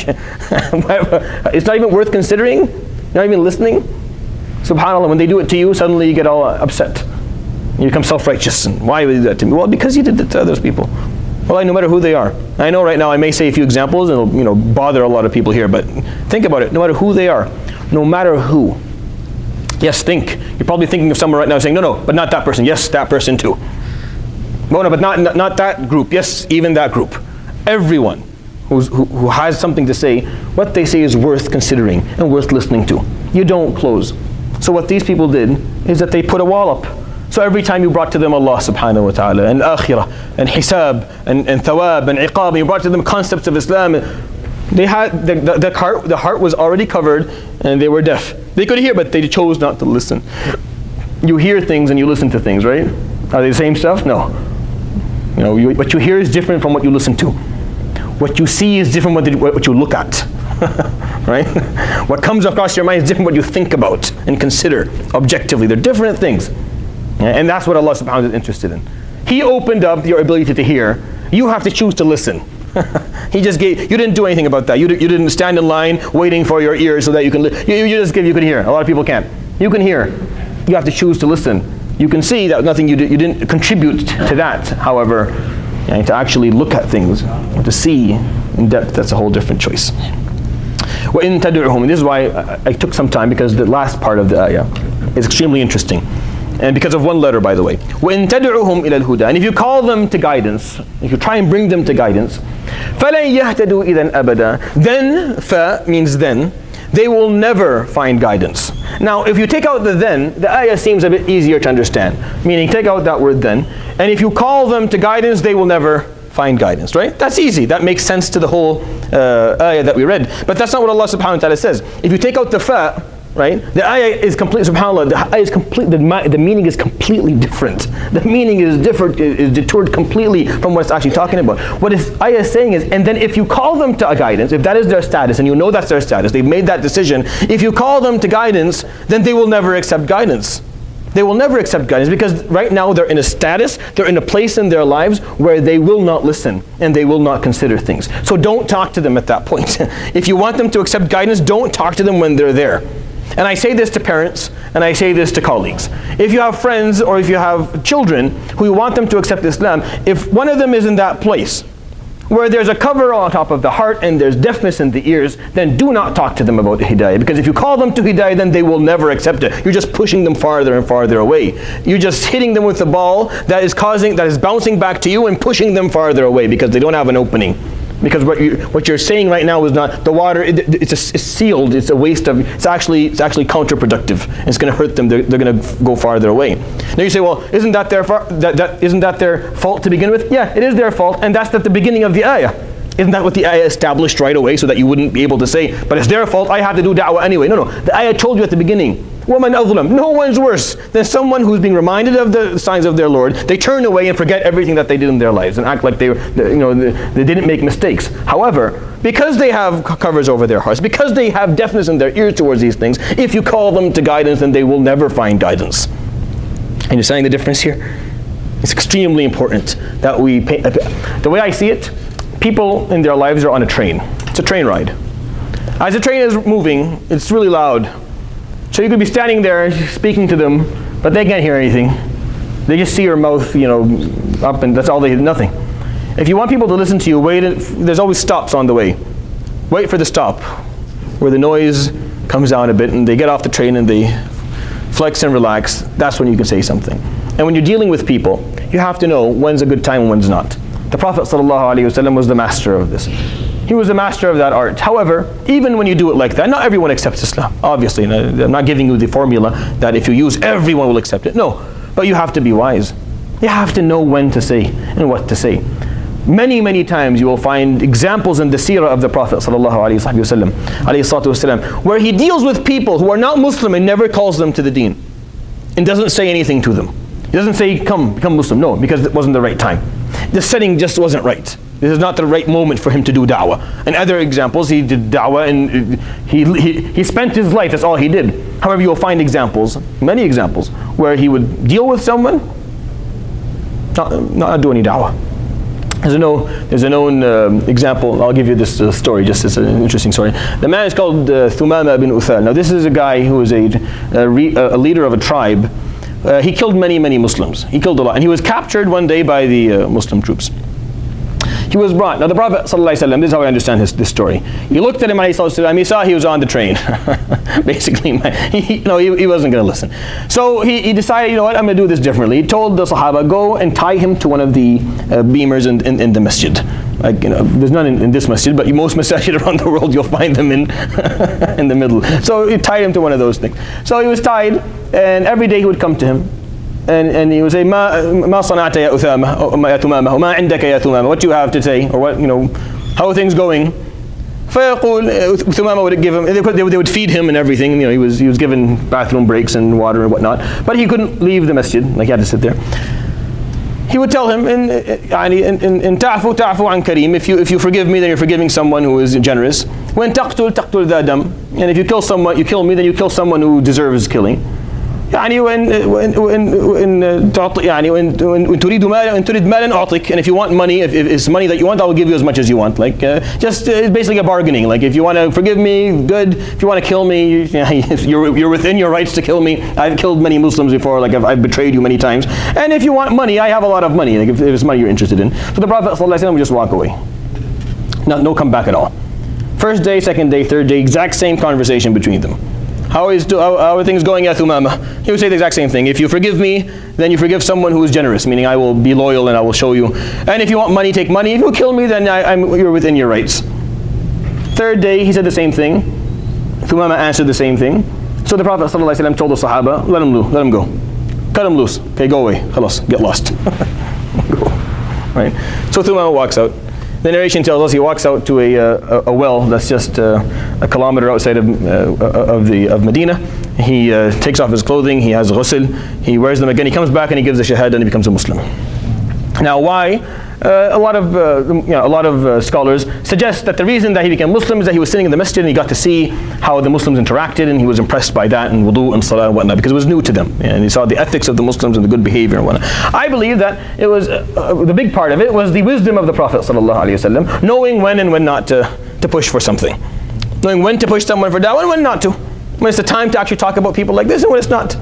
It's not even worth considering? Not even listening? SubhanAllah, when they do it to you, suddenly you get all upset. You become self-righteous. And why would you do that to me? Well, because you did it to other people. Well, no matter who they are. I know right now I may say a few examples and it'll, you know, bother a lot of people here, but think about it. No matter who they are, no matter who. Yes, think. You're probably thinking of someone right now saying, no, no, but not that person. Yes, that person too. No, no, but not, not, not that group. Yes, even that group. Everyone who's, who, who has something to say, what they say is worth considering and worth listening to. You don't close. So what these people did is that they put a wall up. So every time you brought to them Allah subhanahu wa ta'ala, and akhirah, and hisab, and, and thawab, and iqab, and you brought to them concepts of Islam, they had, the, the, the, heart, the heart was already covered, and they were deaf. They could hear, but they chose not to listen. You hear things and you listen to things, right? Are they the same stuff? No. You know, you, what you hear is different from what you listen to. What you see is different from what, what you look at. Right? What comes across your mind is different from what you think about and consider objectively. They're different things. And that's what Allah subhanahu wa ta'ala is interested in. He opened up your ability to hear. You have to choose to listen. He just gave, you didn't do anything about that. You, you didn't stand in line waiting for your ears so that you can, li you, you just give, you can hear. A lot of people can't. You can hear. You have to choose to listen. You can see that nothing you did, you didn't contribute to that. However, you know, to actually look at things, or to see in depth, that's a whole different choice. وَإِن تَدْعُهُمْ, and this is why I, I took some time, because the last part of the ayah is extremely interesting. And because of one letter, by the way. وَإِن تَدْعُهُمْ إِلَى الْهُدَى, and if you call them to guidance, if you try and bring them to guidance, فَلَنْ يَهْتَدُوا إِذًا أَبَدًا, then, fa means then, they will never find guidance. Now, if you take out the then, the ayah seems a bit easier to understand. Meaning, take out that word then, and if you call them to guidance, they will never find guidance, right? That's easy. That makes sense to the whole uh, ayah that we read. But that's not what Allah subhanahu wa ta'ala says. If you take out the fa, right? The ayah is complete, subhanAllah, the ayah is complete, the, the meaning is completely different. The meaning is different, is detoured completely from what it's actually talking about. What this ayah is saying is, and then if you call them to a guidance, if that is their status, and you know that's their status, they've made that decision, if you call them to guidance, then they will never accept guidance. They will never accept guidance, because right now they're in a status, they're in a place in their lives where they will not listen and they will not consider things. So don't talk to them at that point. If you want them to accept guidance, don't talk to them when they're there. And I say this to parents, and I say this to colleagues. If you have friends or if you have children who you want them to accept Islam, if one of them is in that place where there's a cover on top of the heart and there's deafness in the ears, then do not talk to them about the hidayah. Because if you call them to hidayah, then they will never accept it. You're just pushing them farther and farther away. You're just hitting them with the ball that is causing, that is bouncing back to you and pushing them farther away because they don't have an opening. Because what you what you're saying right now is not the water. It, it's, a, it's sealed. It's a waste of. It's actually it's actually counterproductive. It's going to hurt them. They're, they're going to go farther away. Now you say, well, isn't that their that, that isn't that their fault to begin with? Yeah, it is their fault, and that's at the beginning of the ayah. Isn't that what the ayah established right away, so that you wouldn't be able to say, but it's their fault. I have to do da'wah anyway. No, no. The ayah told you at the beginning. وَمَنْ أَظْلَمُ. No one's worse than someone who's being reminded of the signs of their Lord. They turn away and forget everything that they did in their lives and act like they, you know, they didn't make mistakes. However, because they have covers over their hearts, because they have deafness in their ears towards these things, if you call them to guidance, then they will never find guidance. And you're saying the difference here? It's extremely important that we pay. The way I see it, people in their lives are on a train. It's a train ride. As the train is moving, it's really loud. So you could be standing there speaking to them, but they can't hear anything. They just see your mouth, you know, up, and that's all they, nothing. If you want people to listen to you, wait. There's always stops on the way. Wait for the stop, where the noise comes down a bit, and they get off the train and they flex and relax. That's when you can say something. And when you're dealing with people, you have to know when's a good time and when's not. The Prophet ﷺ was the master of this. He was the master of that art. However, even when you do it like that, not everyone accepts Islam. Obviously, I'm not giving you the formula that if you use, everyone will accept it. No, but you have to be wise. You have to know when to say and what to say. Many, many times you will find examples in the seerah of the Prophet ﷺ, where he deals with people who are not Muslim and never calls them to the deen, and doesn't say anything to them. He doesn't say, come, become Muslim. No, because it wasn't the right time. The setting just wasn't right. This is not the right moment for him to do da'wah. And other examples, he did da'wah and he, he, he spent his life, that's all he did. However, you'll find examples, many examples, where he would deal with someone, not, not do any da'wah. There's a, no, there's a known uh, example. I'll give you this uh, story, just as an interesting story. The man is called uh, Thumama ibn Uthal. Now this is a guy who was a, a, re, a leader of a tribe. Uh, he killed many, many Muslims. He killed a lot. And he was captured one day by the uh, Muslim troops. He was brought. Now the Prophet ﷺ, this is how I understand his, this story. He looked at him, ﷺ, he saw he was on the train. Basically, he, he, no, he, he wasn't going to listen. So he, he decided, you know what, I'm going to do this differently. He told the Sahaba, go and tie him to one of the uh, beamers in, in, in the masjid. Like, you know, there's none in, in this masjid, but most masjid around the world, you'll find them in, in the middle. So he tied him to one of those things. So he was tied, and every day he would come to him. And, and he would say, Ma, ma sana'ata ya Uthama, ya Thumama, ma indaka ya Thumama, what do you have to say, or what, you know, how are things going? فيقول, Thumama would give him, they would, they would feed him and everything, you know, he was, he was given bathroom breaks and water and whatnot, but he couldn't leave the masjid, like he had to sit there. He would tell him, in in ta'fu ta'fu an kareem, if you if you forgive me, then you're forgiving someone who is generous. When taqtul taqtul dha dam, and if you kill someone, you kill me, then you kill someone who deserves killing. يعني وإن وإن وإن تعطي يعني وإن وإن تريد مالا وإن تريد مالا أعطيك, and if you want money, if, if it's money that you want, I will give you as much as you want. Like uh, just uh, basically a bargaining. Like if you want to forgive me, good. If you want to kill me, you, you're you're within your rights to kill me. I've killed many Muslims before. Like I've, I've betrayed you many times. And if you want money, I have a lot of money. Like if, if it's money you're interested in. So the Prophet ﷺ would just walk away. No, no come back at all. First day, second day, third day, exact same conversation between them. How, is, how, how are things going, ya Thumama? He would say the exact same thing. If you forgive me, then you forgive someone who is generous, meaning I will be loyal and I will show you. And if you want money, take money. If you kill me, then I, I'm, you're within your rights. Third day, he said the same thing. Thumama answered the same thing. So the Prophet ﷺ told the Sahaba, let him, let him go. Cut him loose. Okay, go away. Khalas, get lost. Go. Right. So Thumama walks out. The narration tells us he walks out to a, uh, a well that's just uh, a kilometer outside of, uh, of, the, of Medina. He uh, takes off his clothing, he has ghusl, he wears them again, he comes back and he gives the shahada and he becomes a Muslim. Now why? Uh, a lot of, uh, you know, a lot of uh, scholars suggest that the reason that he became Muslim is that he was sitting in the masjid and he got to see how the Muslims interacted, and he was impressed by that, and wudu and salah and whatnot, because it was new to them, and he saw the ethics of the Muslims and the good behavior and whatnot. I believe that it was, uh, uh, the big part of it was the wisdom of the Prophet ﷺ, knowing when and when not to, to push for something. Knowing when to push someone for da'wah and when not to. When it's the time to actually talk about people like this and when it's not.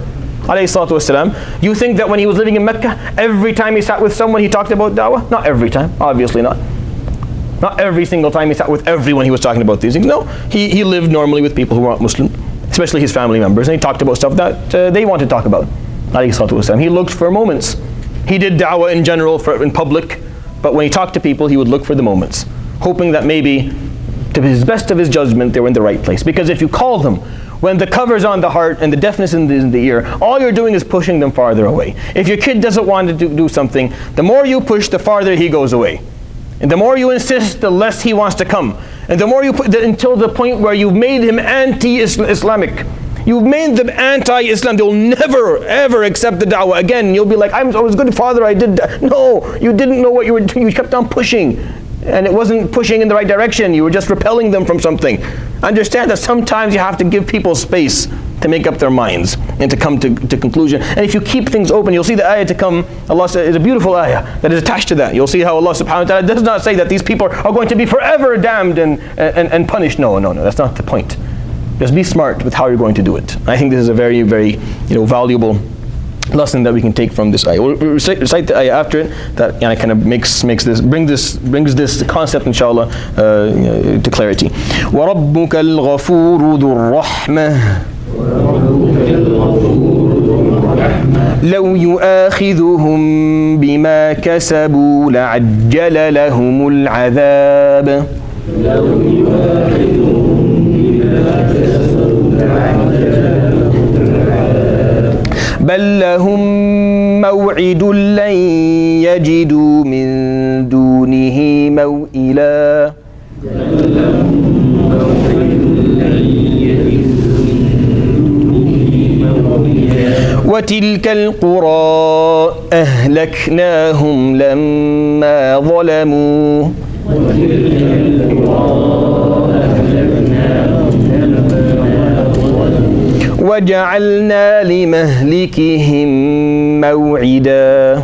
You think that when he was living in Mecca, every time he sat with someone he talked about da'wah? Not every time, obviously not. Not every single time he sat with everyone he was talking about these things. No, he, he lived normally with people who weren't Muslim, especially his family members, and he talked about stuff that uh, they wanted to talk about. He looked for moments. He did da'wah in general for, in public, but when he talked to people, he would look for the moments, hoping that maybe, to his best of his judgment, they were in the right place. Because if you call them, when the cover's on the heart and the deafness in the, in the ear, all you're doing is pushing them farther away. If your kid doesn't want to do, do something, the more you push, the farther he goes away. And the more you insist, the less he wants to come. And the more you put, the, until the point where you've made him anti-Islamic. You've made them anti-Islam. They'll never, ever accept the da'wah again. You'll be like, I'm, I was a good father, I did that. No, you didn't know what you were doing. You kept on pushing. And it wasn't pushing in the right direction. You were just repelling them from something. Understand that sometimes you have to give people space to make up their minds and to come to, to conclusion. And if you keep things open, you'll see the ayah to come. Allah says, it's a beautiful ayah that is attached to that. You'll see how Allah subhanahu wa ta'ala does not say that these people are going to be forever damned and, and, and punished. No, no, no, that's not the point. Just be smart with how you're going to do it. I think this is a very, very you know, valuable lesson that we can take from this ayah. We'll recite, recite the ayah after it. That you know, kind of makes makes this brings this brings this concept, inshallah, uh, you know, to clarity. وَرَبُّكَ الْغَفُورُ ذُو الرَّحْمَةِ لو يؤاخذهم بما كسبوا لعجل لهم العذاب بل لهم موعد لن يجدوا من دونه موئلا وتلك القرى أهلكناهم لما ظلموا وجعلنا لمهلكهم موعدا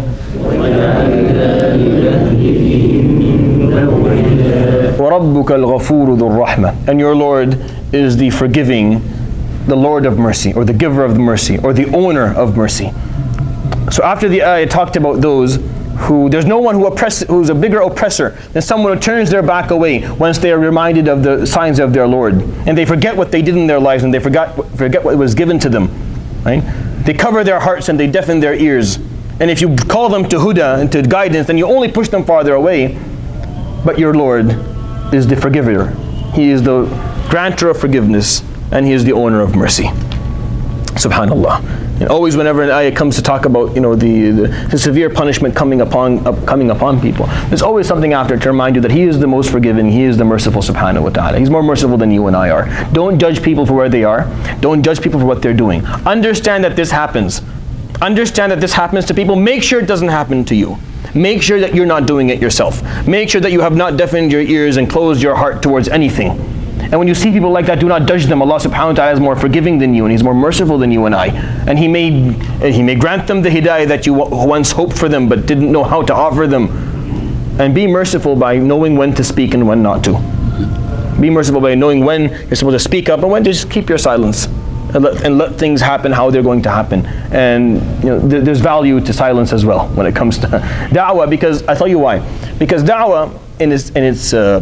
وَرَبُّكَ الْغَفُورُ ذُو الرَّحْمَةِ, and your Lord is the forgiving, the Lord of mercy, or the giver of the mercy, or the owner of mercy. So after the ayah talked about those who, there's no one who oppress, who's a bigger oppressor than someone who turns their back away once they are reminded of the signs of their Lord. And they forget what they did in their lives, and they forgot, forget what was given to them. Right? They cover their hearts and they deafen their ears. And if you call them to huda and to guidance, then you only push them farther away. But your Lord is the forgiver. He is the grantor of forgiveness, and He is the owner of mercy. Subhanallah. And always whenever an ayah comes to talk about, you know, the, the, the severe punishment coming upon uh, coming upon people, there's always something after to remind you that He is the most forgiving, He is the merciful subhanahu wa ta'ala. He's more merciful than you and I are. Don't judge people for where they are. Don't judge people for what they're doing. Understand that this happens. Understand that this happens to people. Make sure it doesn't happen to you. Make sure that you're not doing it yourself. Make sure that you have not deafened your ears and closed your heart towards anything. And when you see people like that, do not judge them. Allah subhanahu wa ta'ala is more forgiving than you, and He's more merciful than you and I. And He may, he may grant them the hidayah that you once hoped for them but didn't know how to offer them. And be merciful by knowing when to speak and when not to. Be merciful by knowing when you're supposed to speak up and when to just keep your silence. And let, and let things happen how they're going to happen. And you know, th there's value to silence as well when it comes to da'wah, because I tell you why. Because da'wah in its, in its uh,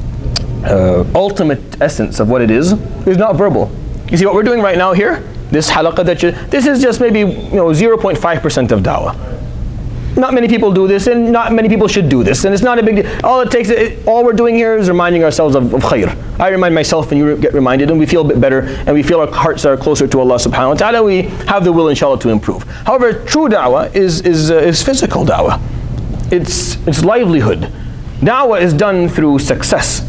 uh, ultimate essence of what it is, is not verbal. You see what we're doing right now here? This halaqah that you, this is just maybe you know zero point five percent of da'wah. Not many people do this, and not many people should do this, and it's not a big deal. All it takes, it, all we're doing here is reminding ourselves of, of khair. I remind myself, and you get reminded, and we feel a bit better, and we feel our hearts are closer to Allah subhanahu wa ta'ala. We have the will, inshallah, to improve. However, true da'wah is, is, uh, is physical da'wah. It's, it's livelihood. Da'wah is done through success.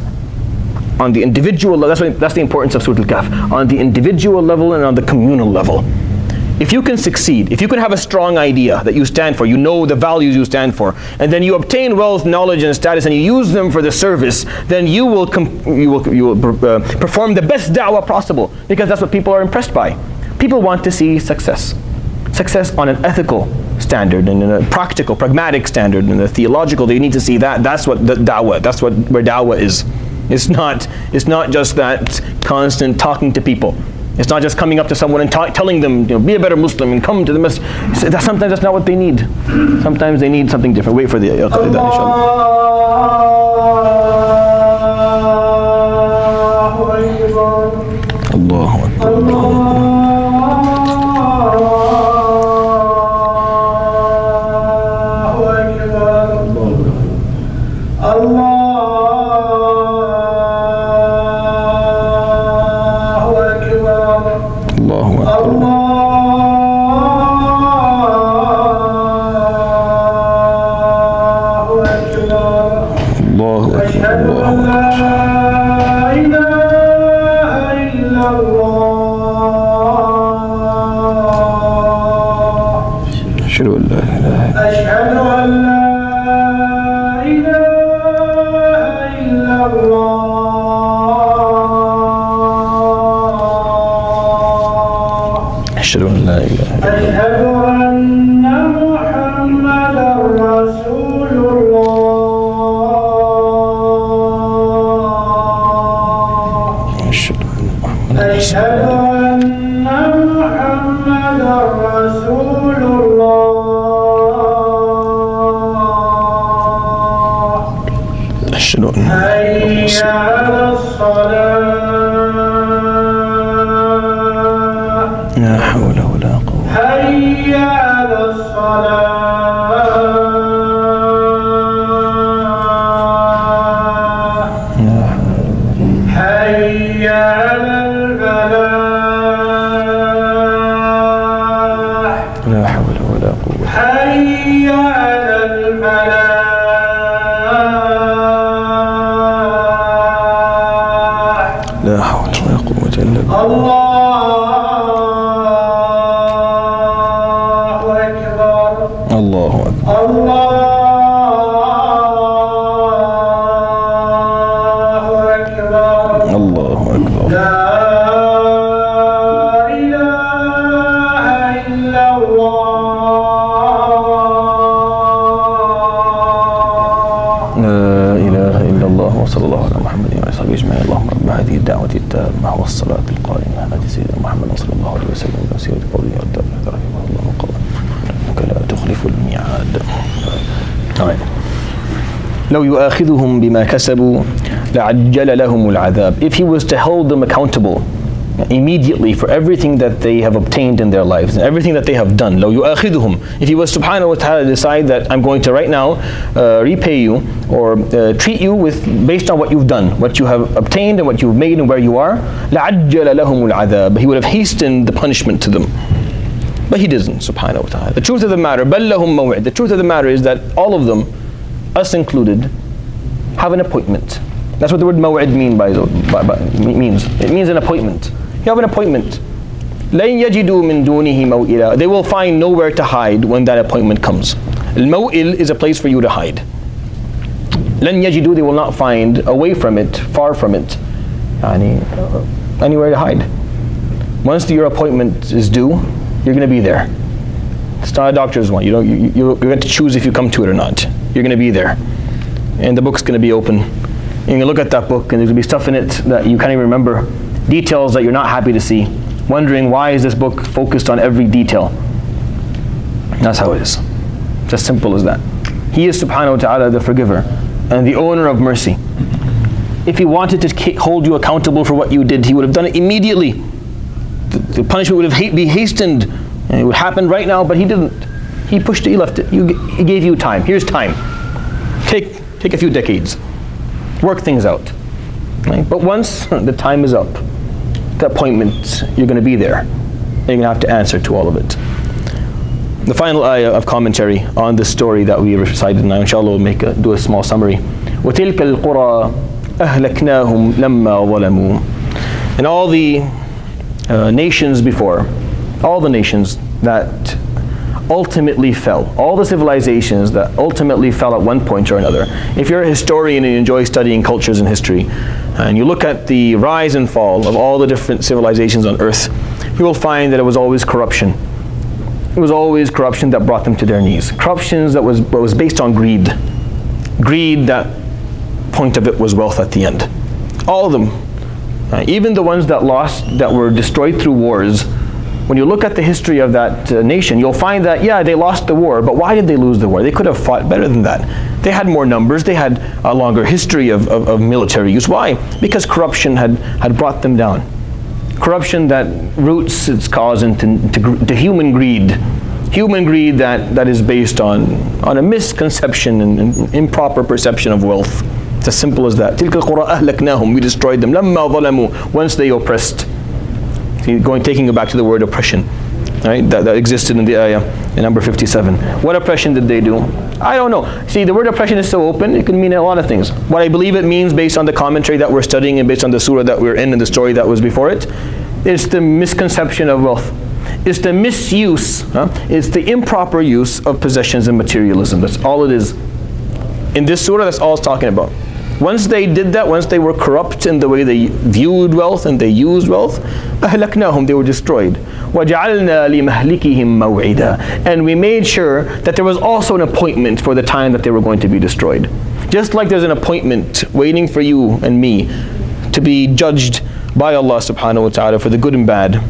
On the individual level, that's, what, that's the importance of Surah Al-Kahf. On the individual level and on the communal level. If you can succeed, if you can have a strong idea that you stand for, you know the values you stand for, and then you obtain wealth, knowledge, and status, and you use them for the service, then you will, you will, you will uh, perform the best da'wah possible, because that's what people are impressed by. People want to see success. Success on an ethical standard, and in a practical, pragmatic standard, and a theological, they need to see that. That's what the da'wah, that's what where da'wah is. It's not, it's not just that constant talking to people. It's not just coming up to someone and telling them, you know, be a better Muslim and come to the masjid. That, sometimes that's not what they need. Sometimes they need something different. Wait for the ayat, inshallah. Allahu Akbar.
لا إله إلا الله
أشهد أن لا إله إلا الله
أشهد أن محمدا رسول الله
أشهد أن محمدا
أشهد أن محمدا رسول الله
أشهد أن
حي على الصلاة
لا حول ولا قوة
حي على الصلاة
لا حول
حي على الفلاح
لا حول ولا قوة
حي على الفلاح
لا حول ولا قوة إلا بالله
الله أكبر
الله أكبر
الله أكبر
الله أكبر
لا إله إلا الله
لا إله إلا الله وصلى الله على محمد وعلى آله أجمعين اللهم رب هذه الدعوة التامة والصلاة القائمة على سيدنا محمد صلى الله عليه وسلم وسيرة قوله والدعوة رحمه الله وقال إنك لا تخلف الميعاد. Alright. لو يؤاخذهم بما كسبوا لعجل لهم العذاب. If he was to hold them accountable immediately for everything that they have obtained in their lives and everything that they have done, لو يؤاخذهم, if he was subhanahu wa ta'ala decide that I'm going to right now uh, repay you or uh, treat you with based on what you've done, what you have obtained and what you've made and where you are, لعجل لهم العذاب, he would have hastened the punishment to them. But he doesn't, subhanahu wa ta'ala. The truth of the matter, بل لهم موعد, the truth of the matter is that all of them, us included, have an appointment. That's what the word maw'id mean by, by, by, means. It means an appointment. You have an appointment. لَن يَجِدُوا مِن دُونِهِ مَوْئِلًا. They will find nowhere to hide when that appointment comes. Al-maw'il is a place for you to hide. لَن يَجِدُوا, they will not find away from it, far from it, يعني, anywhere to hide. Once your appointment is due, you're going to be there. It's not a doctor's one. You don't. You, you, you get to choose if you come to it or not. You're going to be there, and the book's going to be open. And you look at that book, and there's going to be stuff in it that you can't even remember, details that you're not happy to see, wondering why is this book focused on every detail. That's how it is. It's as simple as that. He is subhanahu wa ta'ala the forgiver and the owner of mercy. If he wanted to hold you accountable for what you did, he would have done it immediately. The, the punishment would have ha- be hastened, and it would happen right now, but he didn't. He pushed it, he left it. You, he gave you time. Here's time. Take, take a few decades. Work things out. Right? But once the time is up, the appointment, you're going to be there. And you're going to have to answer to all of it. The final ayah of commentary on this story that we recited now, inshallah we'll make a, do a small summary. وَتِلْكَ الْقُرَى أَهْلَكْنَاهُمْ لَمَّا ظَلَمُوا. And all the uh, nations before, all the nations that ultimately fell, all the civilizations that ultimately fell at one point or another. If you're a historian and you enjoy studying cultures and history, and you look at the rise and fall of all the different civilizations on earth, you will find that it was always corruption. It was always corruption that brought them to their knees. Corruption that was, was based on greed. Greed, that point of it was wealth at the end. All of them. Uh, even the ones that lost, that were destroyed through wars, when you look at the history of that uh, nation, you'll find that, yeah, they lost the war, but why did they lose the war? They could have fought better than that. They had more numbers, they had a longer history of, of, of military use. Why? Because corruption had, had brought them down. Corruption that roots its cause into, into, into human greed. Human greed that, that is based on, on a misconception and, and improper perception of wealth. It's as simple as that. تِلْكَ الْقُرَىٰ أَهْلَكْنَاهُمْ, we destroyed them. لَمَّا ظَلَمُوا, once they oppressed. Going, taking it back to the word oppression, right? That, that existed in the ayah, in number fifty-seven. What oppression did they do? I don't know. See, the word oppression is so open, it can mean a lot of things. What I believe it means, based on the commentary that we're studying and based on the surah that we're in and the story that was before it, it's the misconception of wealth. It's the misuse, huh? It's the improper use of possessions and materialism. That's all it is. In this surah, that's all it's talking about. Once they did that, once they were corrupt in the way they viewed wealth and they used wealth, أهلكناهم, they were destroyed. وَجَعَلْنَا لِمَهْلِكِهِمْ مَوْعِدًا, and we made sure that there was also an appointment for the time that they were going to be destroyed. Just like there's an appointment waiting for you and me to be judged by Allah subhanahu wa ta'ala for the good and bad,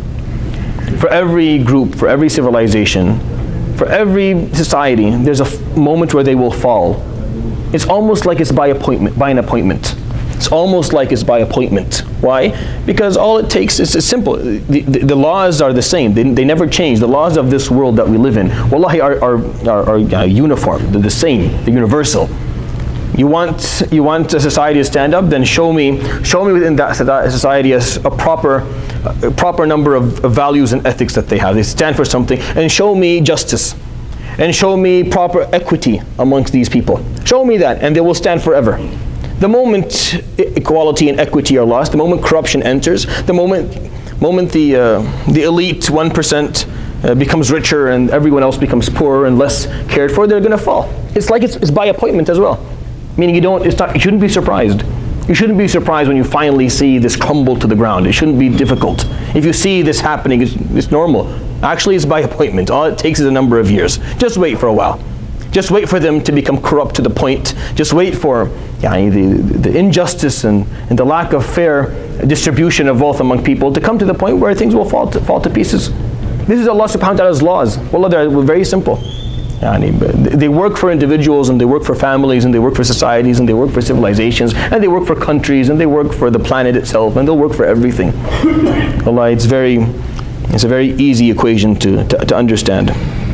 for every group, for every civilization, for every society, there's a f- moment where they will fall. It's almost like it's by appointment, by an appointment. It's almost like it's by appointment. Why? Because all it takes is, is simple. The, the, the laws are the same. They, they never change. The laws of this world that we live in, wallahi, are, are, are, are uh, uniform. They're the same. They're universal. You want you want a society to stand up? Then show me show me within that society a, a proper a proper number of, of values and ethics that they have. They stand for something, and show me justice, and show me proper equity amongst these people. Show me that, and they will stand forever. The moment equality and equity are lost, the moment corruption enters, the moment moment the uh, the elite one percent uh, becomes richer and everyone else becomes poorer and less cared for, they're going to fall. It's like it's, it's by appointment as well. Meaning you don't, it's not, you shouldn't be surprised. You shouldn't be surprised when you finally see this crumble to the ground. It shouldn't be difficult. If you see this happening, it's, it's normal. Actually, it's by appointment. All it takes is a number of years. Just wait for a while. Just wait for them to become corrupt to the point. Just wait for yani, the, the injustice and, and the lack of fair distribution of wealth among people to come to the point where things will fall to, fall to pieces. This is Allah subhanahu wa ta'ala's laws. Wallah, they're very simple. They work for individuals, and they work for families, and they work for societies, and they work for civilizations, and they work for countries, and they work for the planet itself, and they'll work for everything. Allah, it's very, it's a very easy equation to, to, to understand.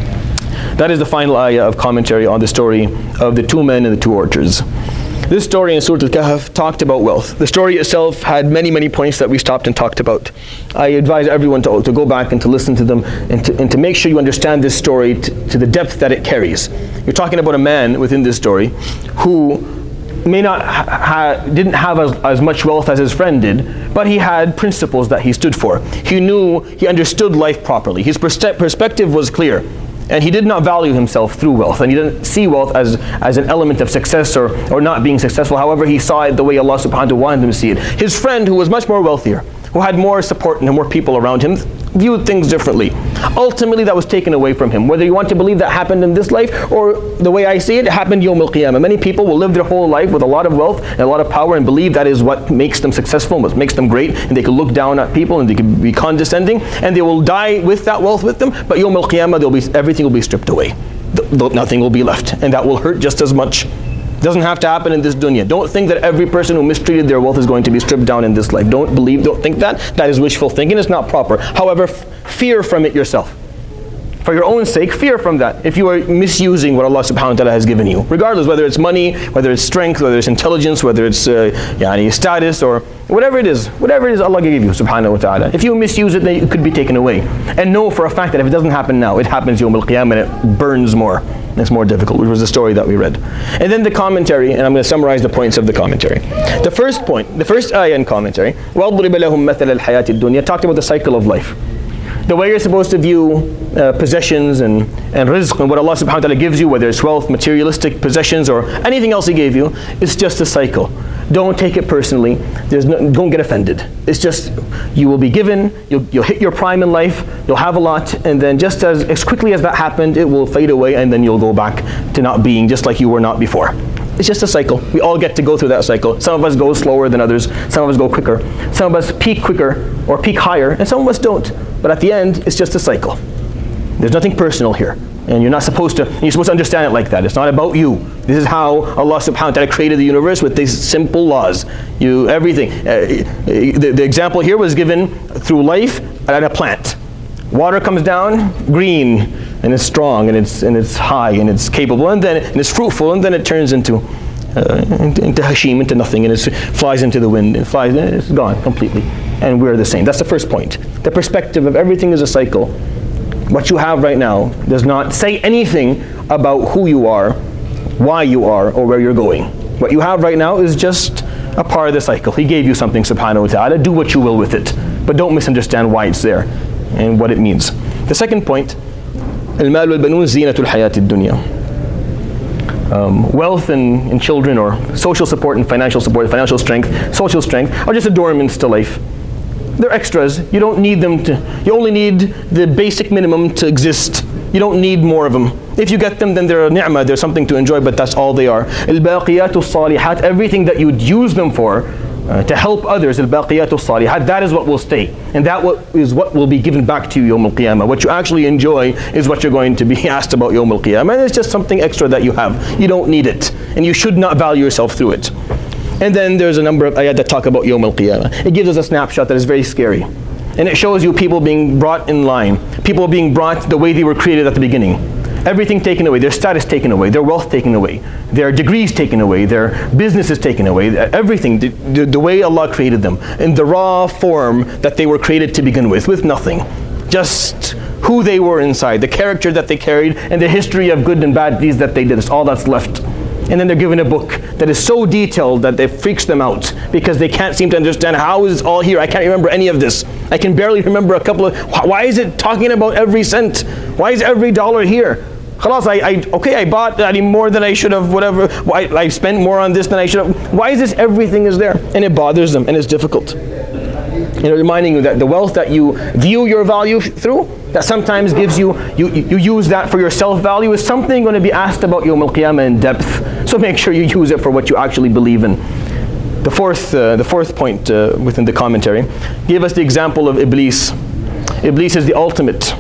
That is the final ayah of commentary on the story of the two men in the two orchards. This story in Surah Al-Kahf talked about wealth. The story itself had many, many points that we stopped and talked about. I advise everyone to, to go back and to listen to them and to, and to make sure you understand this story to, to the depth that it carries. You're talking about a man within this story who may not ha, ha, didn't have as, as much wealth as his friend did, but he had principles that he stood for. He knew, he understood life properly. His pers- perspective was clear. And he did not value himself through wealth, and he didn't see wealth as, as an element of success or, or not being successful. However, he saw it the way Allah subhanahu wa ta'ala wanted him to see it. His friend, who was much more wealthier, who had more support and more people around him, viewed things differently. Ultimately, that was taken away from him. Whether you want to believe that happened in this life, or the way I see it, it happened Yawm al-Qiyamah. Many people will live their whole life with a lot of wealth and a lot of power and believe that is what makes them successful, what makes them great, and they can look down at people and they can be condescending, and they will die with that wealth with them, but Yawm al-Qiyamah, they'll be, everything will be stripped away. Nothing will be left, and that will hurt just as much. Doesn't have to happen in this dunya. Don't think that every person who mistreated their wealth is going to be stripped down in this life. Don't believe, don't think that. That is wishful thinking. It's not proper. However, f- fear from it yourself. For your own sake, fear from that. If you are misusing what Allah subhanahu wa ta'ala has given you, regardless whether it's money, whether it's strength, whether it's intelligence, whether it's uh, yani, status, or whatever it is, whatever it is Allah gave you subhanahu wa ta'ala. If you misuse it, then it could be taken away. And know for a fact that if it doesn't happen now, it happens Yawm al-Qiyamah and it burns more. It's more difficult, which was the story that we read. And then the commentary, and I'm going to summarize the points of the commentary. The first point, the first ayah in commentary, وَاضْرِبَ لَهُمْ مَثَلَ الْحَيَاةِ الدُّنْيَا, talked about the cycle of life. The way you're supposed to view uh, possessions and, and rizq and what Allah subhanahu wa ta'ala gives you, whether it's wealth, materialistic possessions, or anything else He gave you, it's just a cycle. Don't take it personally. There's no, don't get offended. It's just, you will be given, you'll, you'll hit your prime in life, you'll have a lot, and then just as, as quickly as that happened, it will fade away, and then you'll go back to not being just like you were not before. It's just a cycle. We all get to go through that cycle. Some of us go slower than others. Some of us go quicker. Some of us peak quicker or peak higher, and some of us don't. But at the end, it's just a cycle. There's nothing personal here. And you're not supposed to, you're supposed to understand it like that. It's not about you. This is how Allah subhanahu wa ta'ala created the universe, with these simple laws. You, everything. Uh, the, the example here was given through life at a plant. Water comes down, green, and it's strong, and it's and it's high, and it's capable, and then and it's fruitful, and then it turns into uh, into, into hashim, into nothing, and it flies into the wind, and flies, and it's gone completely. And we're the same. That's the first point. The perspective of everything is a cycle. What you have right now does not say anything about who you are, why you are, or where you're going. What you have right now is just a part of the cycle. He gave you something subhanahu wa ta'ala. Do what you will with it. But don't misunderstand why it's there and what it means. The second point, المال والبنون زينة الحياة الدنيا. um, wealth and, and children, or social support and financial support, financial strength, social strength, are just adornments to life. They're extras. You don't need them to, you only need the basic minimum to exist. You don't need more of them. If you get them, then they're a ni'mah, they're something to enjoy, but that's all they are. Al-baqiyatu salihat, everything that you'd use them for, uh, to help others, al-baqiyatu salihat, that is what will stay. And that what is what will be given back to you yawm al-qiyamah. What you actually enjoy is what you're going to be asked about yawm al-qiyamah. And it's just something extra that you have. You don't need it. And you should not value yourself through it. And then there's a number of ayat that talk about yawm al-qiyamah. It gives us a snapshot that is very scary. And it shows you people being brought in line. People being brought the way they were created at the beginning. Everything taken away, their status taken away, their wealth taken away, their degrees taken away, their businesses taken away, everything, the, the, the way Allah created them, in the raw form that they were created to begin with, with nothing. Just who they were inside, the character that they carried, and the history of good and bad deeds that they did. It's all that's left. And then they're given a book that is so detailed that it freaks them out because they can't seem to understand how is this all here. I can't remember any of this. I can barely remember a couple of, why is it talking about every cent? Why is every dollar here? Khalas, I, I, okay, I bought I mean, more than I should have, whatever. Why, I spent more on this than I should have. Why is this everything is there? And it bothers them and it's difficult. You know, reminding you that the wealth that you view your value through, that sometimes gives you, you, you use that for your self-value, is something going to be asked about Yawm al-Qiyamah in depth. So make sure you use it for what you actually believe in. The fourth, uh, the fourth point uh, within the commentary, give us the example of Iblis. Iblis is the ultimate,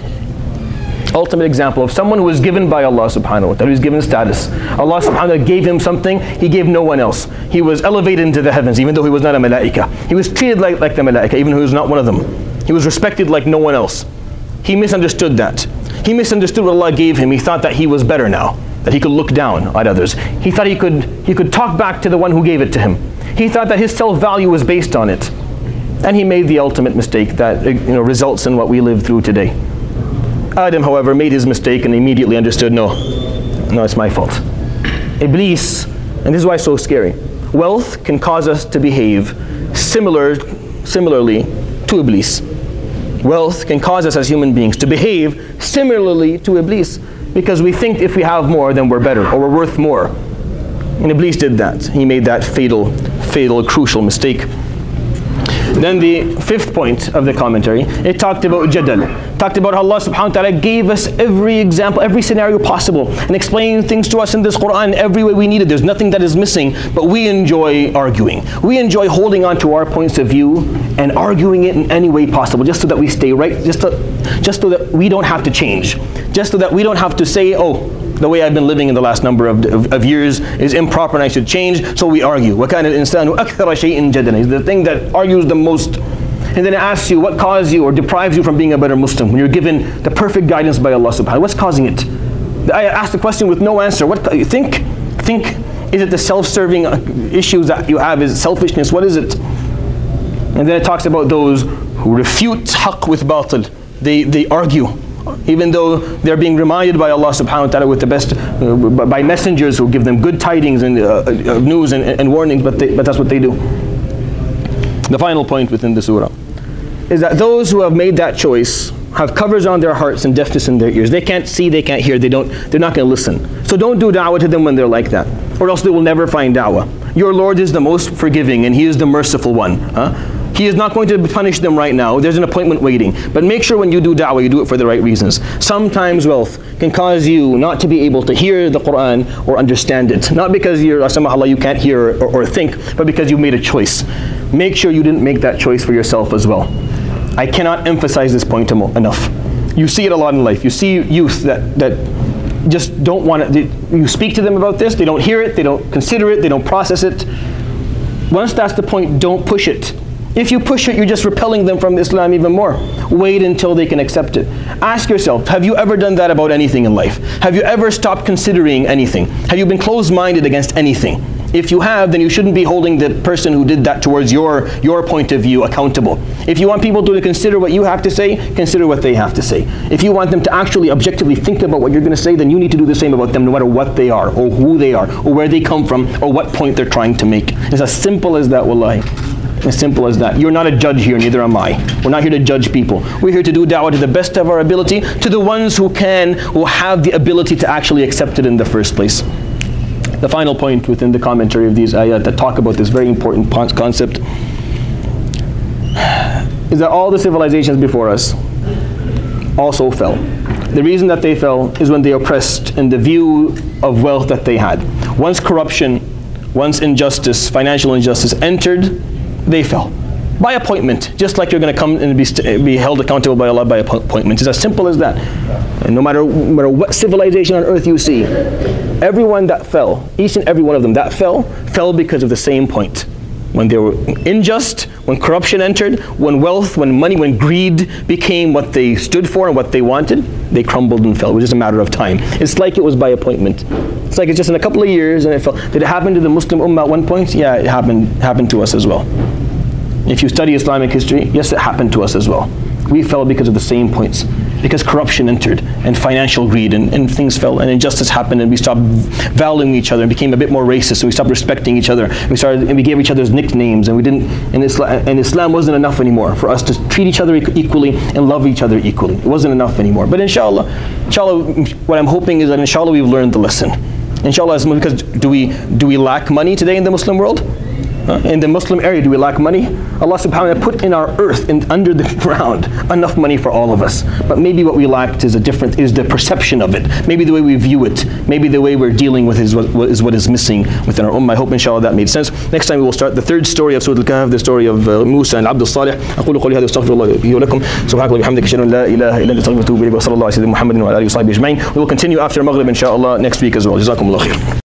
ultimate example of someone who was given by Allah subhanahu wa ta'ala, who was given status. Allah subhanahu wa ta'ala gave him something he gave no one else. He was elevated into the heavens even though he was not a malaika. He was treated like, like the malaika even though he was not one of them. He was respected like no one else. He misunderstood that. He misunderstood what Allah gave him. He thought that he was better now, that he could look down at others. He thought he could, he could talk back to the one who gave it to him. He thought that his self-value was based on it. And he made the ultimate mistake that you know, results in what we live through today. Adam, however, made his mistake and immediately understood, no, no, it's my fault. Iblis, and this is why it's so scary, wealth can cause us to behave similar, similarly to Iblis. Wealth can cause us as human beings to behave similarly to Iblis because we think if we have more, then we're better or we're worth more. And Iblis did that. He made that fatal, fatal, crucial mistake. Then the fifth point of the commentary, it talked about jadal. Talked about how Allah subhanahu wa ta'ala gave us every example, every scenario possible and explained things to us in this Quran every way we needed. There's nothing that is missing, but we enjoy arguing. We enjoy holding on to our points of view and arguing it in any way possible just so that we stay right, just, to, just so that we don't have to change. Just so that we don't have to say, oh, the way I've been living in the last number of, of, of years is improper and I should change, so we argue. وَكَانَ الْإِنسَانُ أَكْثَرَ شَيْءٍ جَدَلًا. It's the thing that argues the most. And then it asks you what caused you or deprives you from being a better Muslim when you're given the perfect guidance by Allah subhanahu wa ta'ala. What's causing it? I asked the question with no answer. What you think? Think, is it the self-serving issues that you have? Is it selfishness? What is it? And then it talks about those who refute haqq with batil. They, they argue. Even though they're being reminded by Allah subhanahu wa ta'ala with the best, uh, by messengers who give them good tidings and uh, uh, news and, and warnings, but, they, but that's what they do. The final point within the surah is that those who have made that choice have covers on their hearts and deafness in their ears. They can't see, they can't hear, they don't, they're not going to listen. So don't do da'wah to them when they're like that, or else they will never find da'wah. Your Lord is the most forgiving and He is the merciful one. Huh? He is not going to punish them right now. There's an appointment waiting. But make sure when you do da'wah, you do it for the right reasons. Sometimes wealth can cause you not to be able to hear the Quran or understand it. Not because you're, Allah, you can't hear or, or think, but because you made a choice. Make sure you didn't make that choice for yourself as well. I cannot emphasize this point enough. You see it a lot in life. You see youth that, that just don't want it. You speak to them about this, they don't hear it, they don't consider it, they don't process it. Once that's the point, don't push it. If you push it, you're just repelling them from Islam even more. Wait until they can accept it. Ask yourself, have you ever done that about anything in life? Have you ever stopped considering anything? Have you been closed-minded against anything? If you have, then you shouldn't be holding the person who did that towards your, your point of view accountable. If you want people to consider what you have to say, consider what they have to say. If you want them to actually objectively think about what you're going to say, then you need to do the same about them no matter what they are, or who they are, or where they come from, or what point they're trying to make. It's as simple as that, wallahi. As simple as that. You're not a judge here, neither am I. We're not here to judge people. We're here to do da'wah to the best of our ability, to the ones who can, who have the ability to actually accept it in the first place. the final point within the commentary of these ayat that talk about this very important concept is that all the civilizations before us also fell. The reason that they fell is when they oppressed in the view of wealth that they had. Once corruption, once injustice, financial injustice entered, they fell. By appointment, just like you're going to come and be, st- be held accountable by Allah by appointment. It's as simple as that. And no matter, no matter what civilization on earth you see, everyone that fell, each and every one of them that fell, fell because of the same point. When they were unjust, when corruption entered, when wealth, when money, when greed became what they stood for and what they wanted, they crumbled and fell. It was just a matter of time. It's like it was by appointment. It's like it's just in a couple of years and it fell. Did it happen to the Muslim Ummah at one point? Yeah, it happened, happened to us as well. If you study Islamic history, yes, it happened to us as well. We fell because of the same points. Because corruption entered and financial greed and, and things fell and injustice happened and we stopped valuing each other and became a bit more racist and we stopped respecting each other. We started and we gave each other's nicknames and we didn't and Islam, and Islam wasn't enough anymore for us to treat each other equally and love each other equally. It wasn't enough anymore. But inshallah, inshallah, what I'm hoping is that inshallah we've learned the lesson. Inshallah, because do we do we lack money today in the Muslim world? Uh, in the Muslim area, do we lack money? Allah subhanahu wa ta'ala put in our earth, in, under the ground, enough money for all of us. But maybe what we lacked is a different, is the perception of it. Maybe the way we view it. Maybe the way we're dealing with it is what, what is what is missing within our ummah. I hope inshallah that made sense. Next time we will start the third story of Surah Al-Kahf, the story of uh, Musa and Abd al-Salih. أقول قولي هذا واستغفر الله لي ولكم سبحانك اللهم وبحمدك أشهد أن لا إله إلا أنت أستغفرك وأتوب إليك وصلى الله على سيدنا محمد وعلى آله وصحبه أجمعين. We will continue after Maghrib inshallah next week as well. جزاكم الله خير.